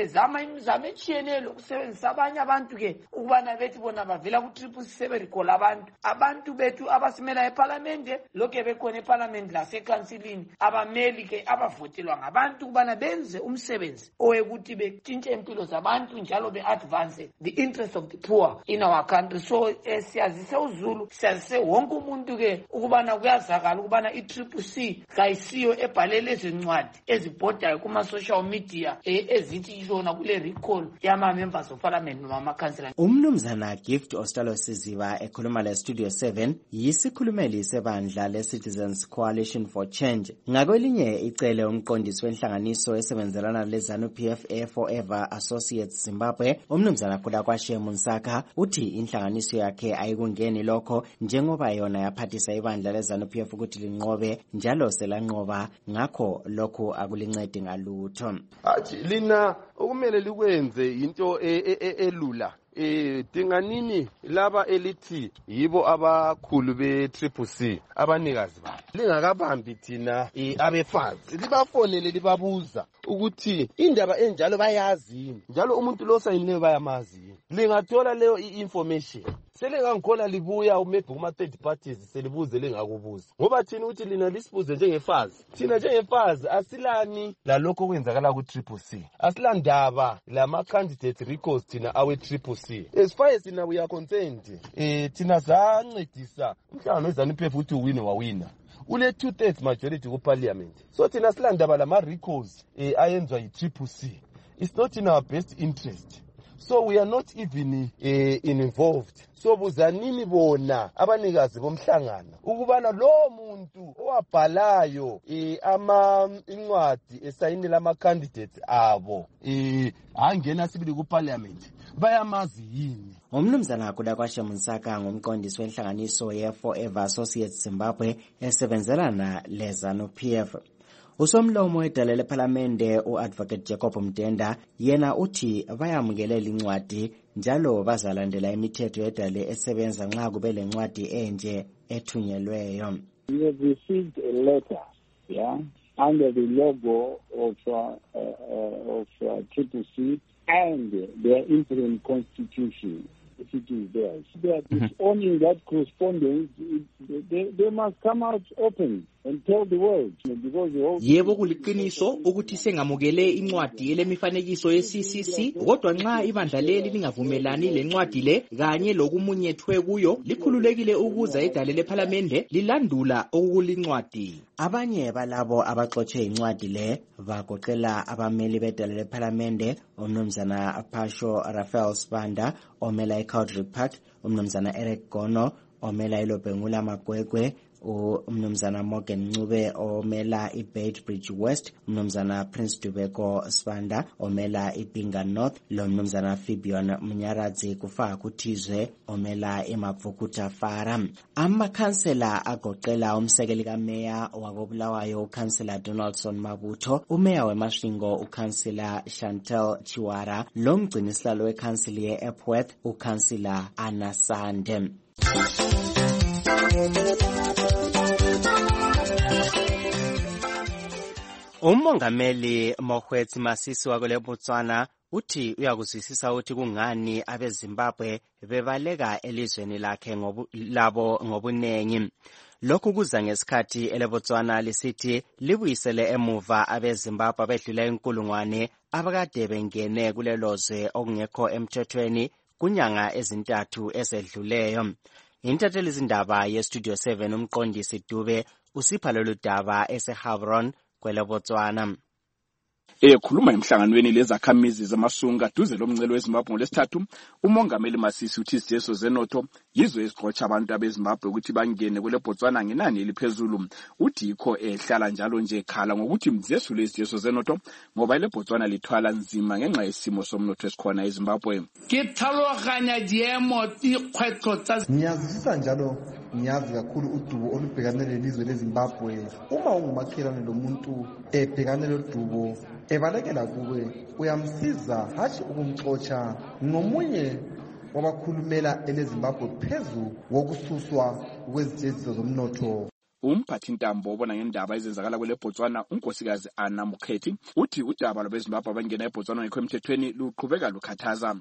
bezama imizamo etshiyeneyo lokusebenzisa abanye abantu ke ukubana bethi bona bavela ku-triple c seberikola abantu abantu bethu abasimela ephalamende lokhu bekhona ephalamende lasekhansilini abameli ke abavotelwa ngabantu ukubana benze umsebenzi owekuthi betshintshe impilo zabantu njalo be-advance the interest of the poor in our country. So eh, siyazise uZulu, siyazise wonke umuntu ke ukubana kuyazakala ukubana i-triple c kayisiyo ebhalele ezincwadi ezibhodayo kuma-social media eh, ezithi izona kule recall yama-members of parliament noma amakhansela. Umnumzana Gift Ostalo Siziba ekhuluma le-Studio seven yisikhulumeli sebandla le-Citizens Coalition for Change. Ngakwelinye icele umqondisi wenhlanganiso esebenzelana le-ZANU-P F A Forever Associates Zimbabwe, umnumzana Khulakwashe Munsaka, uthi inhlanganiso yakhe ayikungeni lokho njengoba yona yaphathisa ibandla le-ZANU-P F ukuthi linqobe njalo selanqoba, ngakho lokho akulincedi ngalutho. Athi lina okumele likwenze into elula. Eh dinganini laba elithi yibo abakhulu be-triple C abanikazi babo lingakabambi thina abefazi libafonele libabuza ukuthi indaba enjalo bayazini njalo umuntu lo sayinileyo bayamazi lingathola leyo i-information selingangikhola libuya maybe kuma-third parties selibuze lingakubuza ngoba thina ukuthi lina lisibuze njengefazi thina njengefazi asilani lalokho okwenzakala ku-triple C asilandaba lama-candidate records thina awe-triple C as far as thina we are concerned eh thina zancedisa umhlangano we-ZANU-P F ukuthi uwine wawina ule two thirds majority ku-parliament so thina silandaba lama-records eh ayenzwa yi-triple C. It's not in our best interest. So we are not even uh, involved. So buzanini bona abanikazi bomhlangano ukubana lo muntu owabhalayo eh ama incwadi esayinela ama candidates abo eh angena sibili ku parliament bayamazi yini. Umnumzana Khulakwashe Munsaka ngumqondisi wenhlanganiso ye Forever Associates Zimbabwe esebenzelana le-ZANU-P F. Usomlomo wedale lephalamende u-Advocate Jacob Mdenda yena uthi bayamukelela incwadi njalo bazalandela imithetho yedale esebenza nxa kube lencwadi enje ethunyelweyo. We have received a letter, yeah, under the logo of uh, uh, of uh, Triple C and their interim constitution. If it is theirs, they are disowning that correspondence. They, they must come out open and tell the world because the whole yebo kuliqiniso ukuthi sengamukele incwadi elemifanekiso ye-C C C kodwa nxa ibandla leli lingavumelani lencwadi le kanye lokumunyethwe kuyo likhululekile ukuza edale lephalamende lilandula okulincwadi. Abanye balabo abaxotshe incwadi le bagoqela abameli bedale lephalamende umnumzana Phasho Raphael Spanda omela eCowdry Park, umnumzana Eric Gono omela iLobhengula Magwegwe, umnumzana Morgan Ncube omela iBeit Bridge West, umnumzana Prince Dubeko Spanda omela iBinga North, lo mnumzana Fibion Mnyaradzi kufaka kuthizwe omela iMapfukuta Fara. Amakhansela agoqela umsekeli kameya wakobulawayo ukhansela Donaldson Mabutho, umeya weMasvingo ukhansela Chantel Chiwara, lo mgcinisihlalo wekhansili ye-Epworth ukhansela Anna Sande. Umongameli Mokgweetsi Masisi wakule Botswana uthi uyakuzwisisa ukuthi kungani abeZimbabwe bebaleka elizweni lakhe ngobu, labo ngobunengi. Lokhu kuza ngesikhathi eleBotswana lisithi libuyisele emuva abeZimbabwe abedlula inkulungwane abakade bengene kulelozwe okungekho emthethweni kunyanga ezintathu ezedluleyo. Intatheli izindaba ye-Studio seven umqondisi Dube usipha lolu daba eseHavron kweleBotswana. Ekhuluma emhlanganweni lezakhamizi zamasunga duze lomncelo weZimbabwe ngolesithathu, umongameli Masisi uthi izijeso zenotho yizo ezixotsha abantu abeZimbabwe ukuthi bangene kweleBotswana ngenani eliphezulu. Uthi ikho ehlala njalo nje ekhala ngokuthi mzesu lezijeso zenotho ngoba ileBotswana lithwala nzima ngenxa yesimo somnotho esikhona eZimbabwe. Ngiyazisa njalo ngiyazi kakhulu udubo olubhekane lelizwe leZimbabwe. Uma ungumakhelwane lomuntu ebhekane lodubo ebalekela kuwe uyamsiza hathi ukumxotsha nomunye wabakhulumela eleZimbabwe phezu wokususwa kwezijeziso zomnotho. umphathi ntambo obona ngendaba ezenzakala kwele Botswana unkosikazi Anna Mukhethi uthi udaba lwabezimbabwe abangena eBotswana ngekho emthethweni luqhubeka lukhathaza.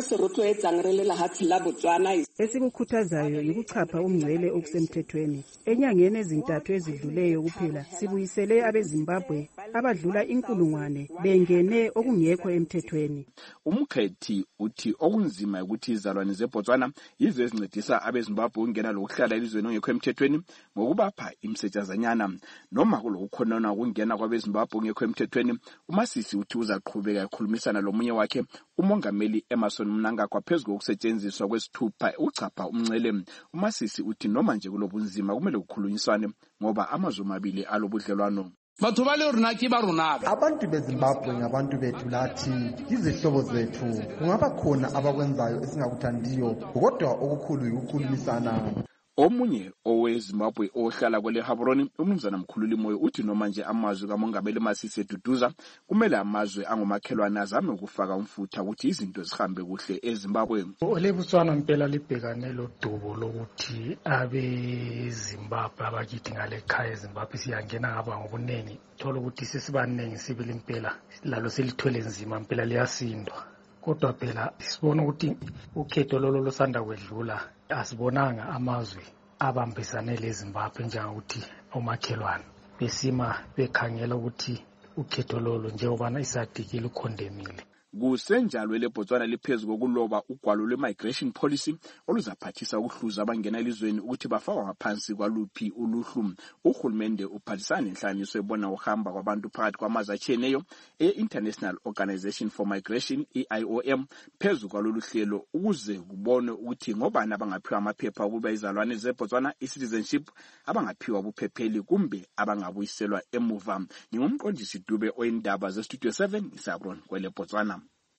Esikukhuthazayo yikuchapha umngcele okusemthethweni. Enyangeni ezintathu ezidluleyo kuphela sibuyisele abezimbabwe abadlula inkulungwane bengene okungekho emthethweni. Umkhethi uthi okunzima ukuthi izalwane zeBotswana yizo ezincedisa abezimbabwe ukungena lokuhlala elizweni ongekho emthethweni ngokubapha imsetshazanyana. Noma kulokukhonona ukungena kwabezimbabwe ongekho emthethweni, uMasisi uthi uzaqhubeka ekhulumisana lomunye wakhe umongameli Emmerson Mnangagwa phezu kokusetshenziswa kwesithupha uchapha umngcele. uMasisi uthi noma nje kulobunzima kumele kukhulunyiswane ngoba amazwe amabili alobudlelwano. Abantu beZimbabwe ngabantu bethu lathi izihlobo zethu. Kungaba khona abakwenzayo esingakuthandiyo kodwa okukhulu ukukhulumisana. Omunye oweZimbabwe ohlala kwele Gaborone umnumzana Mkhululi Moyo uthi noma nje amazwe kamongameli Masisi eduduza kumele amazwe angomakhelwane azame ukufaka umfutha ukuthi izinto zihambe kuhle eZimbabwe. OleBotswana impela libhekane lodubo lokuthi abeZimbabwe abakithi ngale ekhaya eZimbabwe siyangena ngaba ngobunengi thola ukuthi sesibaningi sibili impela lalo selithwele nzima impela liyasindwa. Kodwa phela sibona ukuthi ukhetho lolo losanda kwedlula asibonanga amazwe abambisane leZimbabwe njengokuthi omakhelwane besima bekhangela ukuthi ukhetho lolo njengoba isadikile ukhondemile. Kusenjalo leBotswana liphezulu kokuloba ugwalo lwe-migration policy oluzaphathisa ukuhluza abangena elizweni ukuthi bafakwa ngaphansi kwaluphi uluhlu. Uhulumende uphathisana nenhlaniso ebona uhamba kwabantu phakathi kwamazwe atshiyeneyo e-International Organization for Migration I I O M phezu kwalolu hlelo ukuze kubone ukuthi ngobani abangaphiwa amaphepha ukuba izalwane zeBotswana i-citizenship abangaphiwa ubuphepheli kumbe abangabuyiselwa emuva. Ngingumqondisi Dube oyindaba ze-Studio seven isabron kwele Botswana.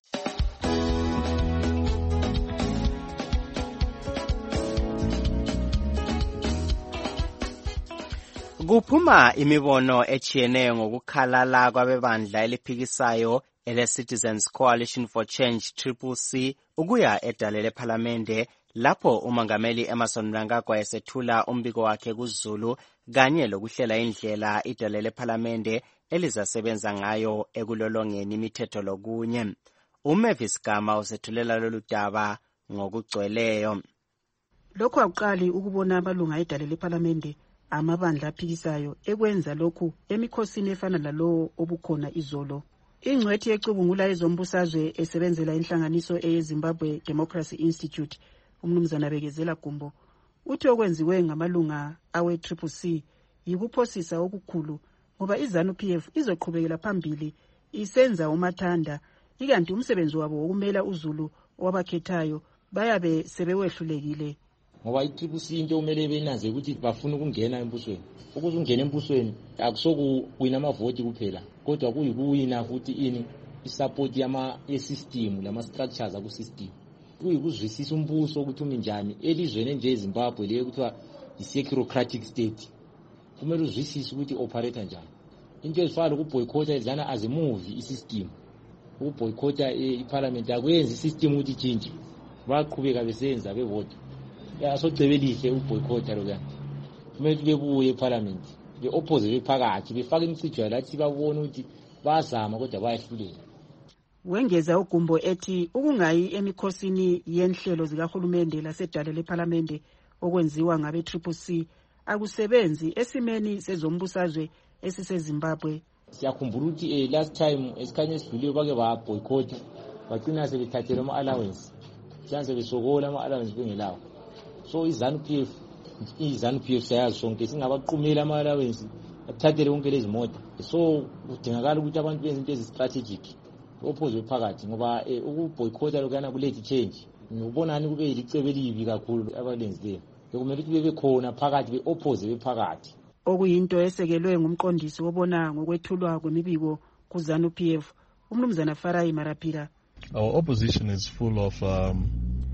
Kuphuma imibono echiyeneyo ngokukhalala kwabebandla eliphikisayo ele Citizens Coalition for Change C C C ukuya edale lePhalamende lapho umongameli Emmerson Mnangagwa esethula umbiko wakhe kuZulu kanye lokuhlela indlela idale lePhalamende elizasebenza ngayo ekulolongeni imithetho lokunye. uMavis Gama usethulela lolu daba ngokugcweleyo. Lokho akuqali ukubona abalunga edale lePhalamende amabandla aphikisayo ekwenza lokhu emikhosini efana lalowo obukhona izolo. Ingcwethi yecubungula ezombusazwe esebenzela inhlanganiso eyeZimbabwe Democracy Institute umnumzana Bekezela Gumbo uthi okwenziwe ngamalunga awe C C C yikuphosisa okukhulu ngoba iZANU-P F izoqhubekela phambili isenza umathanda ikanti umsebenzi wabo wokumela uZulu owabakhethayo bayabe sebewehlulekile. Ngoba i-C C C into umele benaze ukuthi bafuna ukungena embusweni. Ukuze ungene embusweni akusokuwina amavoti kuphela kodwa kuyikuwina futhi ini isupport yama e-system lama structures aku system. Kuyikuzwisisa umbuso ukuthi umi njani elizweni nje eZimbabwe leyo kuthiwa i-securocratic state. Kumele uzwisise ukuthi operate njani. Into ezifana ukuboycott izana as a movie i-system. Ukuboycott i-parliament akwenzi i-system ukuthi change. Baqhubeka besenza bevote. Ya socebelihle uboycott lokho. Kumele bebuye eParliament be-oppose bephakathi befaka imicijo lathi babone ukuthi bazama kodwa bayahlulela. Wengeza uGumbo ethi ukungayi emikhosini yenhlelo zikahulumende lasedale lePhalamende okwenziwa ngabe C C C akusebenzi esimeni sezombusazwe esiseZimbabwe. Siyakhumbula ukuthi eh last time esikhanye sidlule bake ba boycott bagcina sebethathela ama allowance. Siyanze besokola ama allowance bengelawo. So iZANU-P F iZANU-P F sayazi sonke singabaqhumela ama allowance athathele konke lezi moto. So kudingakala ukuthi abantu benze into ezistrategic opposite phakathi ngoba ukuboycott lokana kulethi change. Ngibonani kube ilicebo elibi kakhulu abalenzileyo. Bekumele ukuthi bebe khona phakathi be-oppose bephakathi. Okuyinto esekelwe ngumqondisi wobona ngokwethulwa kwemibiko kuZANU-P F umnumzana Farai Marapira. Our opposition is full of um,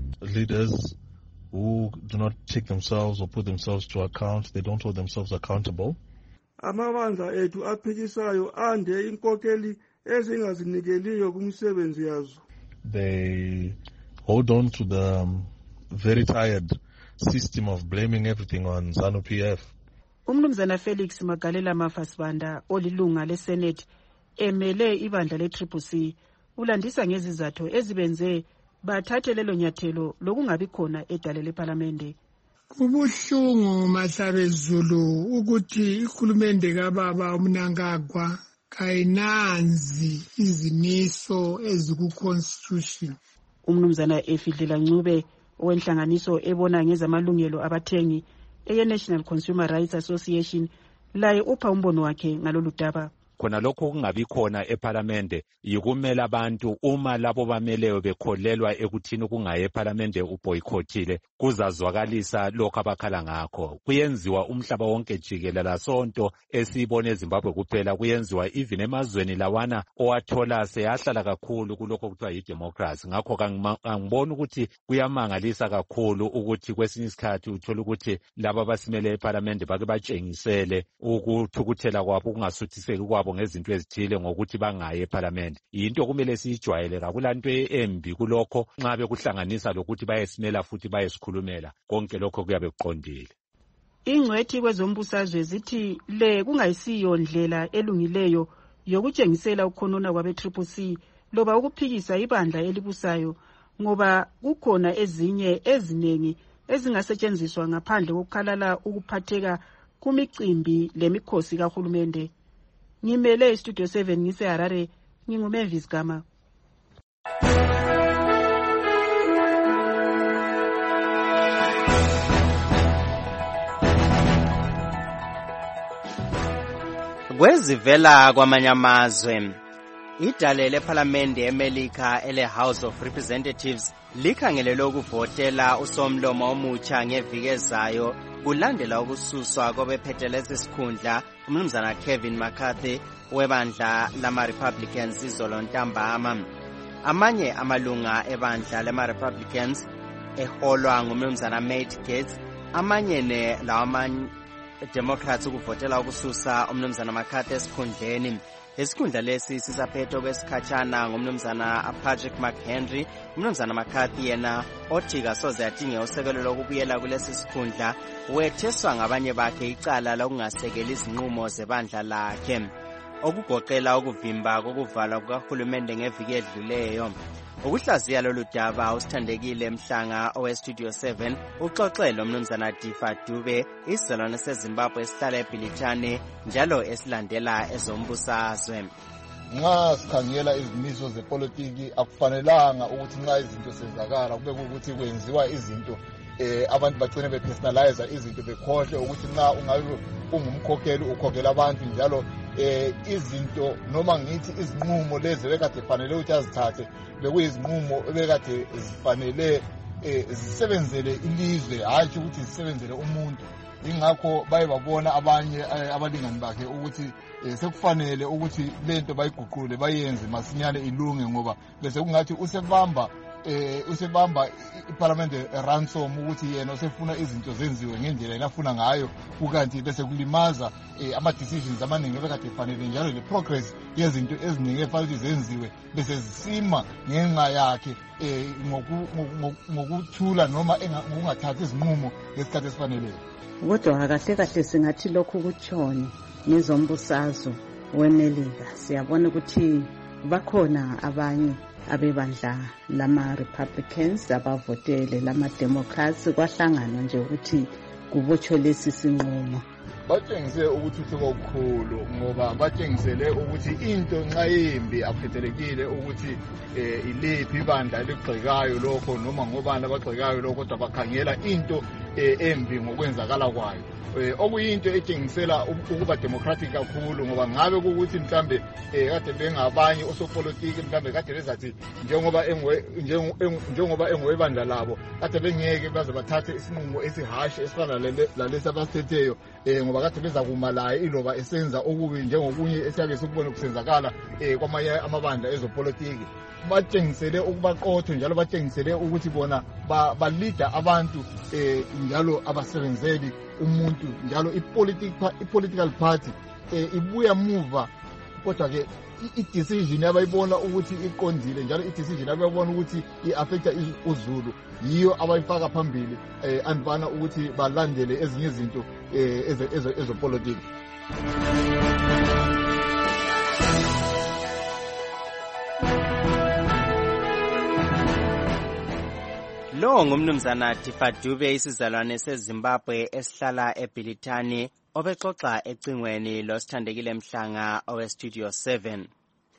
leaders who do not take themselves or put themselves to account. They don't hold themselves accountable. Amabandla ethu aphikisayo ande inkokeli ezingazinikeliyo kumsebenzi yazo. They hold on to the um, very tired system of blaming everything on ZANU-P F. umnumzana Felix Magalela Mafasibanda olilunga leSenate emele ibandla le-Triple C ulandisa ngezizathu ezibenze bathathe lelo nyathelo lokungabi khona edale leParlamente. Kubuhlungu Mahlabe Zulu ukuthi ikhulumende kababa uMnangagwa kayinanzi izimiso eziku-constitution. Umnumzana Efidlela Ncube owenhlanganiso ebona ngezamalungelo abathengi eye-National Consumer Rights Association laye upha umbono wakhe ngalolu daba. Khona lokho kungabi khona eParlamente yikumela abantu uma labo bameleyo bekholelwa ekuthini kungaye eParlamente uboycotile kuzazwakalisa lokho abakhala ngakho. Kuyenziwa umhlaba wonke jikelele lasonto esibone eZimbabwe kuphela, kuyenziwa even emazweni lawana owathola seyahlala kakhulu kulokho kuthiwa yi-democracy. Ngakho angibona ukuthi kuyamangalisa kakhulu ukuthi kwesinye isikhathi uthola ukuthi laba basimele eParlamente bake batshengisele ukuthukuthela kwabo kungasuthiseki kwabo ngezinto ezithile ngokuthi bangaye eParlamente. Into kumele siyijwayele kakulanto embi kulokho nxa bekuhlanganisa lokuthi bayesimela futhi bayesikhulumela konke lokho kuyabe kuqondile. Ingcwethi kwezombusazwe zithi le kungayisiyo ndlela elungileyo yokutshengisela ukhonona kwabe-Triple C loba ukuphikisa ibandla elibusayo ngoba kukhona ezinye ezinengi ezingasetshenziswa ngaphandle kokukhalala ukuphatheka kumicimbi lemikhosi kahulumende. Ngimele Studio seven ngise Harare, nginguMavis Gama. Kwezivela kwamanye amazwe, idale leParlamente eMelika ele House of Representatives likhangelele ukuvotela usomlomo omutsha ngeviki ezayo kulandela ukususwa kwabephethe lesi sikhundla umnumzana Kevin McCarthy webandla lama-Republicans izolo ntambama. Amanye amalunga ebandla lama-Republicans eholwa ngumnumzana Matt Gaetz, amanye ne lawa Democrats ukuvotela ukususa umnumzana McCarthy esikhundleni. Isikhundla lesi sisaphethwe kwesikhatshana ngumnumzana Patrick McHenry. Umnumzana McCarthy yena othi kasoze adinge usekelo lokubuyela kulesi sikhundla wetheswa ngabanye bakhe icala lokungasekeli izinqumo zebandla lakhe, okugoqela ukuvimba kokuvalwa kukahulumende ngeviki edluleyo. Ukuhlaziya lolu daba usithandekile Mhlanga oweStudio seven uxoxele umnumzana Difa Dube isilwane seZimbabwe esihlala eBhilitane njalo esilandela ezombusazwe. Nxa sikhangela izimiso zepolitiki akufanelanga ukuthi nxa izinto senzakala kube ukuthi kwenziwa izinto eh abantu bagcine bepersonalize izinto bekhohle ukuthi nxa ungabe ungumkhokheli ukhokhela abantu njalo eh izinto noma ngithi izinqumo lezi bekade fanele ukuthi azithathe bekuyizinqumo bekade zifanele eh zisebenzele ilizwe hayi ukuthi zisebenzele umuntu. Ingakho baye babona abanye abalingani bakhe ukuthi sekufanele ukuthi lento bayiguqule bayenze masinyane ilunge ngoba bese kungathi usebamba eh usebamba iParliament ransom ukuthi yena usefuna izinto zenziwe ngendlela enafuna ngayo ukanti bese kulimaza ama decisions amaningi bekade fanele njalo le progress yezinto eziningi efanele zenziwe bese zisima ngenxa yakhe eh ngokuthula noma engathathi izinqumo ngesikhathi esifanele. Kodwa kahle kahle singathi lokhu kutshoni ngezombusazwe weMelika siyabona ukuthi bakhona abanye abebandla lama-Republicans abavotele lama-Democrats kwahlanganwa nje ukuthi kubotshwe lesi sinqumo. Batshengise ukuthi okukhulu ngoba batshengisele ukuthi into nxa yimbi akukhethelekile ukuthi iliphi ibandla eligxekayo lokho noma ngobani abagxekayo lokho kodwa bakhangela into embi ngokwenzakala kwayo. Okuyinto etshengisela ukuba democratic kakhulu ngoba ngabe ukuthi mhlambe kade bengabanye osopolitiki mhlambe kade bezathi njengoba engwe njengoba engwebandla labo kade bengeke baze bathathe isinqumo esihashi esifana lalesi abasetheyo ngoba kade beza kuma laye iloba esenza okubi njengokunye esiyake sikubone kusenzakala kwamanye amabandla ezopolitiki. Batshengisele ukubaqotho njalo batshengisele ukuthi bona balida abantu njalo abasebenzeli umuntu njalo ipolitical ipolitical party ibuya muva kodwa-ke i-decision abayibona ukuthi iqondile njalo i-decision abayibona ukuthi i-affecta uZulu yiyo abayifaka phambili um andibana ukuthi balandele ezinye izinto um ezopolitiki. Lo ngumnumzana Tifa Dube, isizalwane seZimbabwe esihlala eBhilitani, obexoxa ecingweni losithandekile Mhlanga owe Studio seven.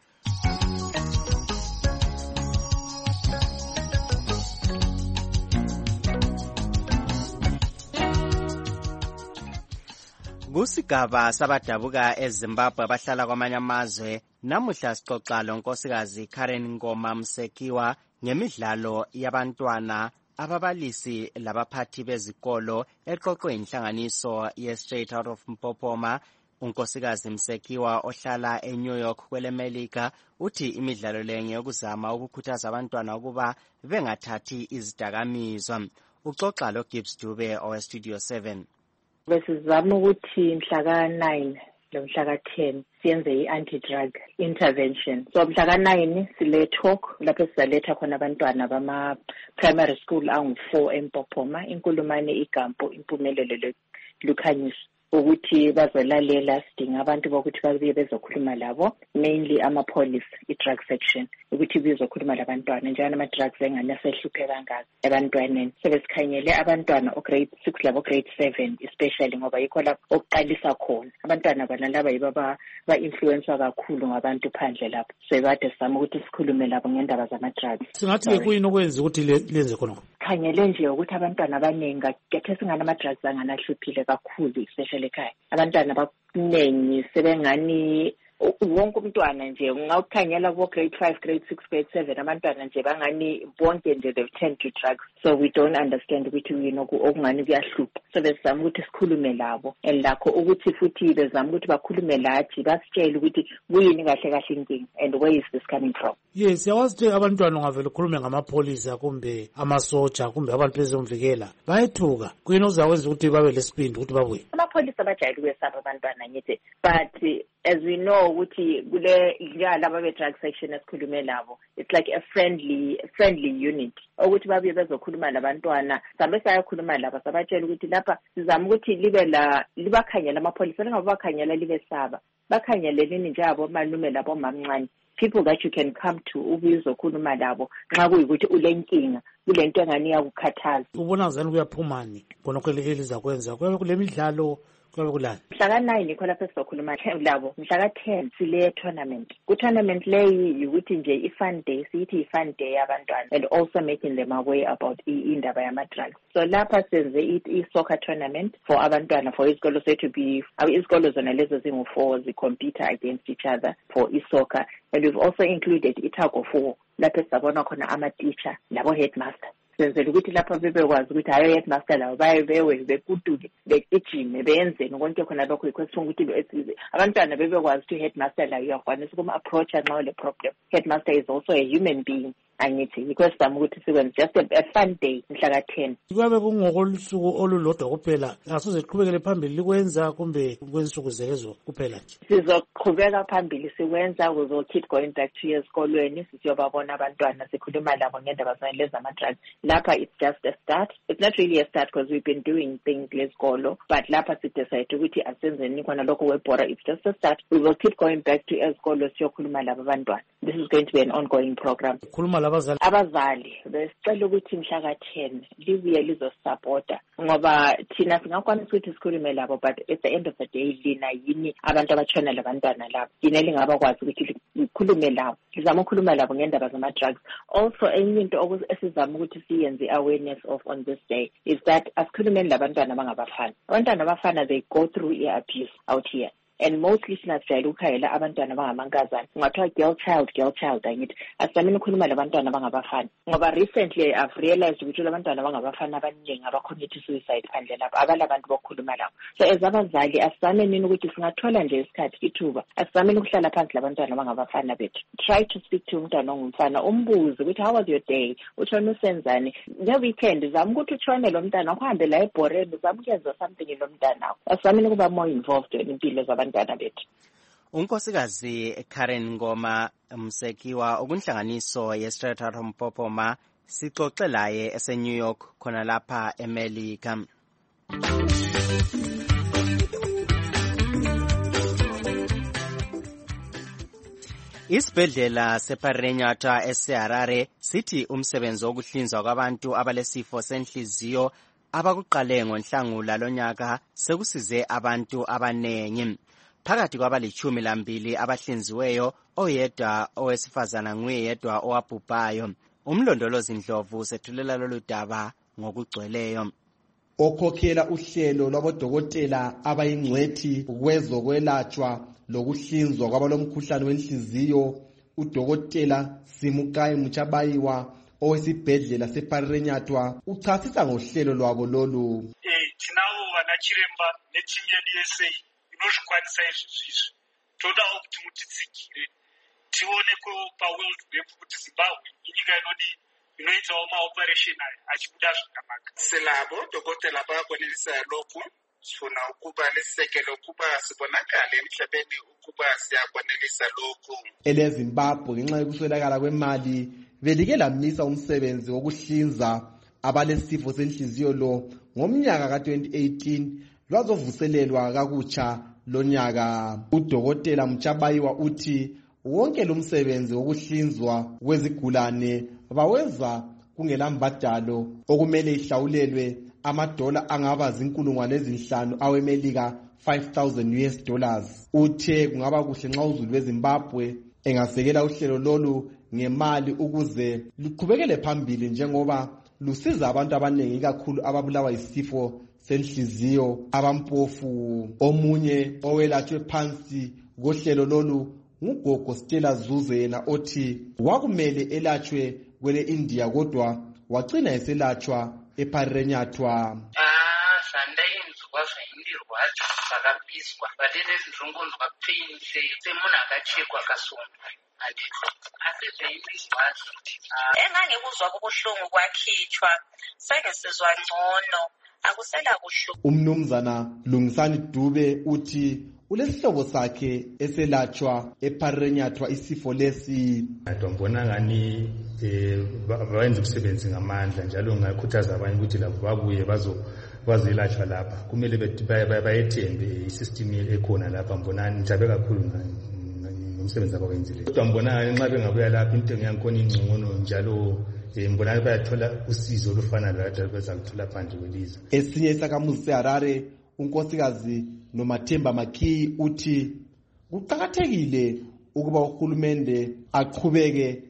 Kusigaba sabadabuka eZimbabwe abahlala kwamanye amazwe, namuhla sixoxa lonkosikazi Karen Ngoma Msekiwa ngemidlalo yabantwana, ababalisi labaphathi bezikolo exoxwe inhlanganiso ye-Straight Out of Mpopoma. Unkosikazi Msekiwa ohlala eNew York kwelemelika uthi imidlalo le ngeyokuzama ukukhuthaza abantwana ukuba bengathathi izidakamizwa. Uxoxa lo Gibbs Dube owe Studio seven. Besizama ukuthi mhla ka nine lo mhla ka ten siyenze i-anti-drug intervention. So mhla ka nine sile talk lapho sizaletha khona abantwana bama primary school angu four eMpopoma, inkulumane iGampo, impumelelo lukhanyisa ukuthi bazolalela. Sidinga abantu bokuthi babuye bezokhuluma labo, mainly ama-police, i-drug section, ukuthi bezokhuluma labantwana njalo ama-drugs engane asehluphe kangaka ebantwaneni. So besikhanyele abantwana o-grade six labo grade seven especially ngoba yikho lapho okuqalisa khona. Abantwana bana laba yibo ba-influenswa kakhulu ngabantu phandle lapho. So kade sizama ukuthi sikhulume labo ngendaba zama-drugs. Singathi-ke kuyini okwenza ukuthi lenze khona? Khanyele nje ukuthi abantwana abaningi kekhe singana ama-drugs anganahluphile kakhulu especially ekhaya. Abantwana abaningi sebengani wonke umntwana nje ngawukhanyela ku grade five grade six grade seven abantwana nje bangani bonke nje they tend to drugs. So we don't understand ukuthi yini okungani kuyahlupha. So besizama ukuthi sikhulume labo elakho ukuthi futhi bezama ukuthi bakhulume lathi basitshele ukuthi kuyini kahle kahle inkinga and where is this coming from. Yes, yawazi abantwana ungavela ukhulume ngamapolisa kumbe amasoja kumbe abantu bezomvikela bayethuka. Kuyini ozawenza ukuthi babe lesibindi ukuthi babuye? Amapolisa bajayele ukwesaba abantwana ngithi, but as we know ukuthi kule laba be drug section esikhulume labo, it's like a friendly friendly unit ukuthi babuye bezokhuluma labantwana. Sabe sayakhuluma laba sabatshela ukuthi lapha sizama ukuthi libe la libakhanyela amapolisa lingabakhanyela libe saba, bakhangeleleni nje abo malume labo mamncane, people that you can come to ubizokhuluma labo nxa kuyikuthi ulenkinga kulento engani yakukhathaza. Ubona ngani kuyaphumani khona kwele elizakwenza kube kule midlalo kube kulani? Mhla ka nine ikho lapho sizokhuluma labo. Mhla ka ten sile tournament. Ku tournament leyi ukuthi nje i-fun day, siyithi i-fun day yabantwana and also making them aware about indaba yama-drugs. So lapha senze i-soccer tournament for abantwana for isikolo sethu be isikolo zona lezo zingu four zi-compete against each other for i-soccer, and we've also included i-tug of war lapho sizabona khona ama-teacher labo headmaster. Senzela ukuthi lapha bebekwazi ukuthi hayo headmaster lawo baye bewe bekuduke begijime beyenzeni konke khona lokho yikho sifunga ukuthi abantwana bebekwazi ukuthi headmaster lawo uyakwanisa ukum-approach nxa le problem. Headmaster is also a human being. Angithi yikho sizama ukuthi sikwenze just a, a fun day mhla ka ten. Kuyabe kungokolusuku olulodwa kuphela, asoze siqhubekele phambili likwenza kumbe kwensuku zezo kuphela nje? Sizoqhubeka phambili sikwenza, we will keep going back to esikolweni sisiyobabona abantwana sikhuluma labo ngendaba zama-drugs. Lapha it's just a start. It's not really a start because we've been doing things lesikolo, but lapha sidecide ukuthi asenzeni khona lokho webhora. It's just a start. We will keep going back to esikolo siyokhuluma labo abantwana. This is going to be an ongoing program. Khuluma abazali abazali besicela ukuthi mhla ka ten libuye lizosupporta ngoba thina singakwanisa ukuthi sikhulume labo, but at the end of the day lina yini abantu abatshona labantwana labo yini lingabakwazi ukuthi likhulume labo, sizama ukukhuluma labo ngendaba zama-drugs. Also enye into esizama ukuthi siyenze awareness of on this day is that asikhulumeni labantwana abangabafana. Abantwana abafana they go through abuse out here, and mostly sinasijayela ukukhayela abantwana abangamankazana. Ungathiwa girl child girl child angithi asamini ukukhuluma labantwana abangabafana ngoba recently I've realized ukuthi labantwana abangabafana abaningi abacommit suicide phandle lapho abalabantu bokukhuluma labo. So as abazali asisameni ukuthi singathola nje isikhathi ithuba, asisameni ukuhlala phansi labantwana abangabafana bethu, try to speak to umntwana ongumfana umbuze ukuthi how was your day, utshona usenzani ne weekend, zama ukuthi utshone lo mntana uhambe la ebhoreni, zama ukuyenza something lo mntana, asisameni ukuba more involved in impilo zabantu. unkosikazi Karen Ngoma Msekiwa okunhlanganiso yeStrata Mpopoma sixoxe laye eseNew York khona lapha eMelika. Isibhedlela seParenyatwa eseHarare sithi umsebenzi wokuhlinzwa kwabantu abalesifo senhliziyo abakuqale ngoNhlangula lonyaka sekusize abantu abanengi. Phakathi kwabalichumi lambili abahlinziweyo oyedwa owesifazana nguye yedwa owabhubhayo. Umlondolozi Ndlovu sethulela lolu daba ngokugcweleyo. Okhokhela uhlelo lwabodokotela abayingcwethi kwezokwelatshwa lokuhlinzwa kwabalomkhuhlane wenhliziyo udokotela Simukai Muchabayiwa owesibhedlela seParenyatwa uchasisa ngohlelo lwabo lolu. Eh thinawo vanachiremba neteam yedu yese inozvikwanisa izvozvo. Toda kuti mutitsigire tione ko paworld web kuti Zimbabwe inyika inodi inoitawo maoperation achibuda zvakanaka. Selabo dokotela vakwanisa lokhu sifuna ukuba lesekelo ukuba sibonakale emhlabeni ukuba siyakwanelisa lokhu. EleZimbabwe ngenxa yokuswelakala kwemali belike lamisa umsebenzi wokuhlinza abalesifo senhliziyo lo ngomnyaka ka twenty eighteen lwazovuselelwa kakutsha lonyaka. Udokotela Mchabayiwa uthi wonke lo msebenzi wokuhlinzwa kwezigulane bawenza kungelambadalo okumele ihlawulelwe amadola angaba zinkulungwane ezinhlanu awemelika five thousand U S dollars. Uthe kungaba kuhle nxa uzulu beZimbabwe engasekela uhlelo lolu ngemali ukuze luqhubekele phambili njengoba lusiza abantu abanengi kakhulu ababulawa isifo senhliziyo abampofu. Omunye owelatshwe phansi kohlelo lolu ngugogo Stella Zuze yena othi wakumele elatshwe kwele India kodwa wagcina eselatshwa eParenyatwa. Ah zvandainzwa zvaindirwadza zvakapiswa vatende ndinongonzwa pain semunhu akachekwa kasonga asi zvaindizwazo engangekuzwa kubuhlungu kwakhitshwa sengesizwa ngcono akusela buhlungu. Umnumzana Lungisani Dube uthi ulesihlobo sakhe eselatshwa eParenyatwa isifo lesi. Ndombona ngani bayenza umsebenzi ngamandla njalo ngakhuthaza abanye ukuthi labo babuye bazo bazelatshwa lapha. Kumele bayethembe isystem ekhona lapha. Mbona ngijabe kakhulu ngomsebenzi abawenzile. Kodwa mbona nxa bengabuya lapha into yakhona ingcono njalo mbona bayathola usizo olufana lalo bezaluthola phandle kwelizwe. Esinye isakhamuzi seHarare unkosikazi Nomathemba Makhiyi uthi kuqakathekile ukuba uhulumende aqhubeke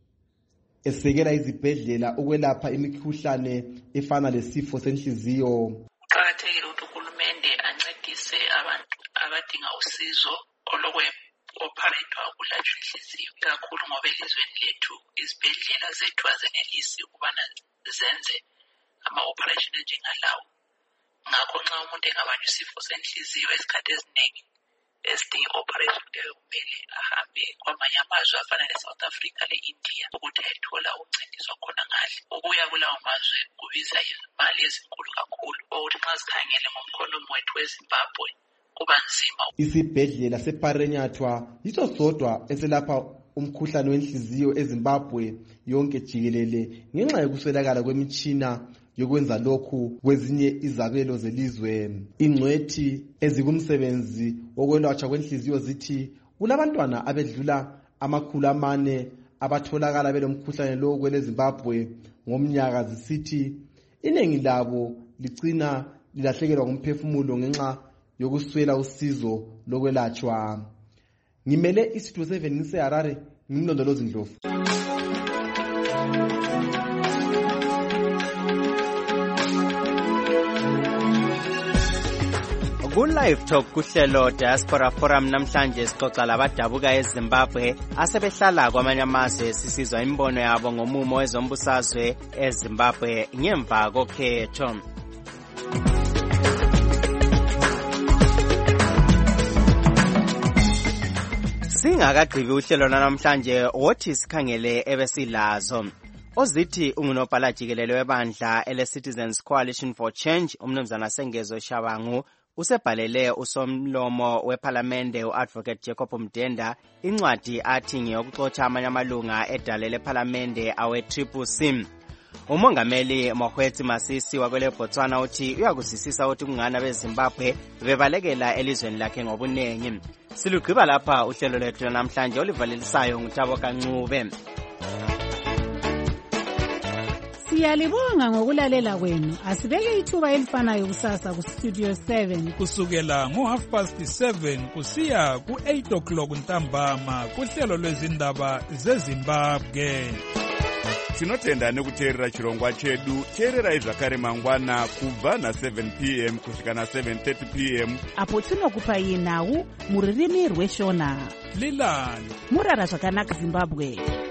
esekela izibhedlela ukwelapha imikhuhlane efana lesifo senhliziyo. Kuqakathekile ukuthi uhulumende ancedise abantu abadinga usizo olokwe operate ukulatshwa inhliziyo kakhulu ngoba elizweni lethu izibhedlela zethu azenelisi ukubana zenze ama-operation njengalawo. Ngakho nxa umuntu engabanjwa isifo senhliziyo esikhathi eziningi esidinga i-operation leyo kumele ahambe kwamanye amazwe afana ne-South Africa le-India ukuthi ayethola ukuncediswa khona ngale. Ukuya kulawo mazwe kubiza imali ezinkulu kakhulu ukuthi nxa sikhangele ngomkhonomi wethu weZimbabwe kuba nzima. Isibhedlela seParenyatwa yiso sodwa eselapha umkhuhlane wenhliziyo eZimbabwe yonke jikelele ngenxa yokuswelakala kwemitshina yokwenza lokhu kwezinye izabelo zelizwe. Ingcwethi ezikumsebenzi wokwelatshwa kwenhliziyo zithi kulabantwana abedlula amakhulu amane abatholakala belomkhuhlane lo kwele Zimbabwe ngomnyaka. Zisithi iningi labo licina lilahlekelwa ngumphefumulo ngenxa yokuswela usizo lokwelatshwa. Ngimele isitho seven ngiseHarare ngimlondolozi Ndlovu. Ku-Live Talk kuhlelo Diaspora Forum namhlanje sixoxa labadabuka eZimbabwe asebehlala kwamanye amazwe sisizwa imbono yabo ngomumo wezombusazwe eZimbabwe ngemva kokhetho. Singakagqibi uhlelo namhlanje wothi sikhangele ebesilazo. Ozithi ungunobhala jikelele webandla ele Citizens Coalition for Change umnumzana Sengezo Shabangu usebhalele usomlomo weParlamente u-Advocate Jacob Mdenda incwadi athi ngeyokuxotsha amanye amalunga edale leParlamente awe-Triple C. Umongameli Mokgweetsi Masisi wakwele Botswana uthi uyakuzisisa ukuthi kungana beZimbabwe bebalekela elizweni lakhe ngobunengi. Silugqiba lapha uhlelo lwethu namhlanje olivalelisayo nguThabo Kancube. Siyalibonga ngokulalela kwenu. Asibeke ithuba elifanayo kusasa ku Studio seven kusukela ngo half past seven kusiya ku eight o'clock ntambama kuhlelo lwezindaba zeZimbabwe. Tinotenda nekuteerera chirongwa chedu. Teererai zvakare mangwana kubva na seven p m kusvika na seven thirty p m apo tinokupai nhau muririmi rweshona. Lilani murara zvakanaka Zimbabwe.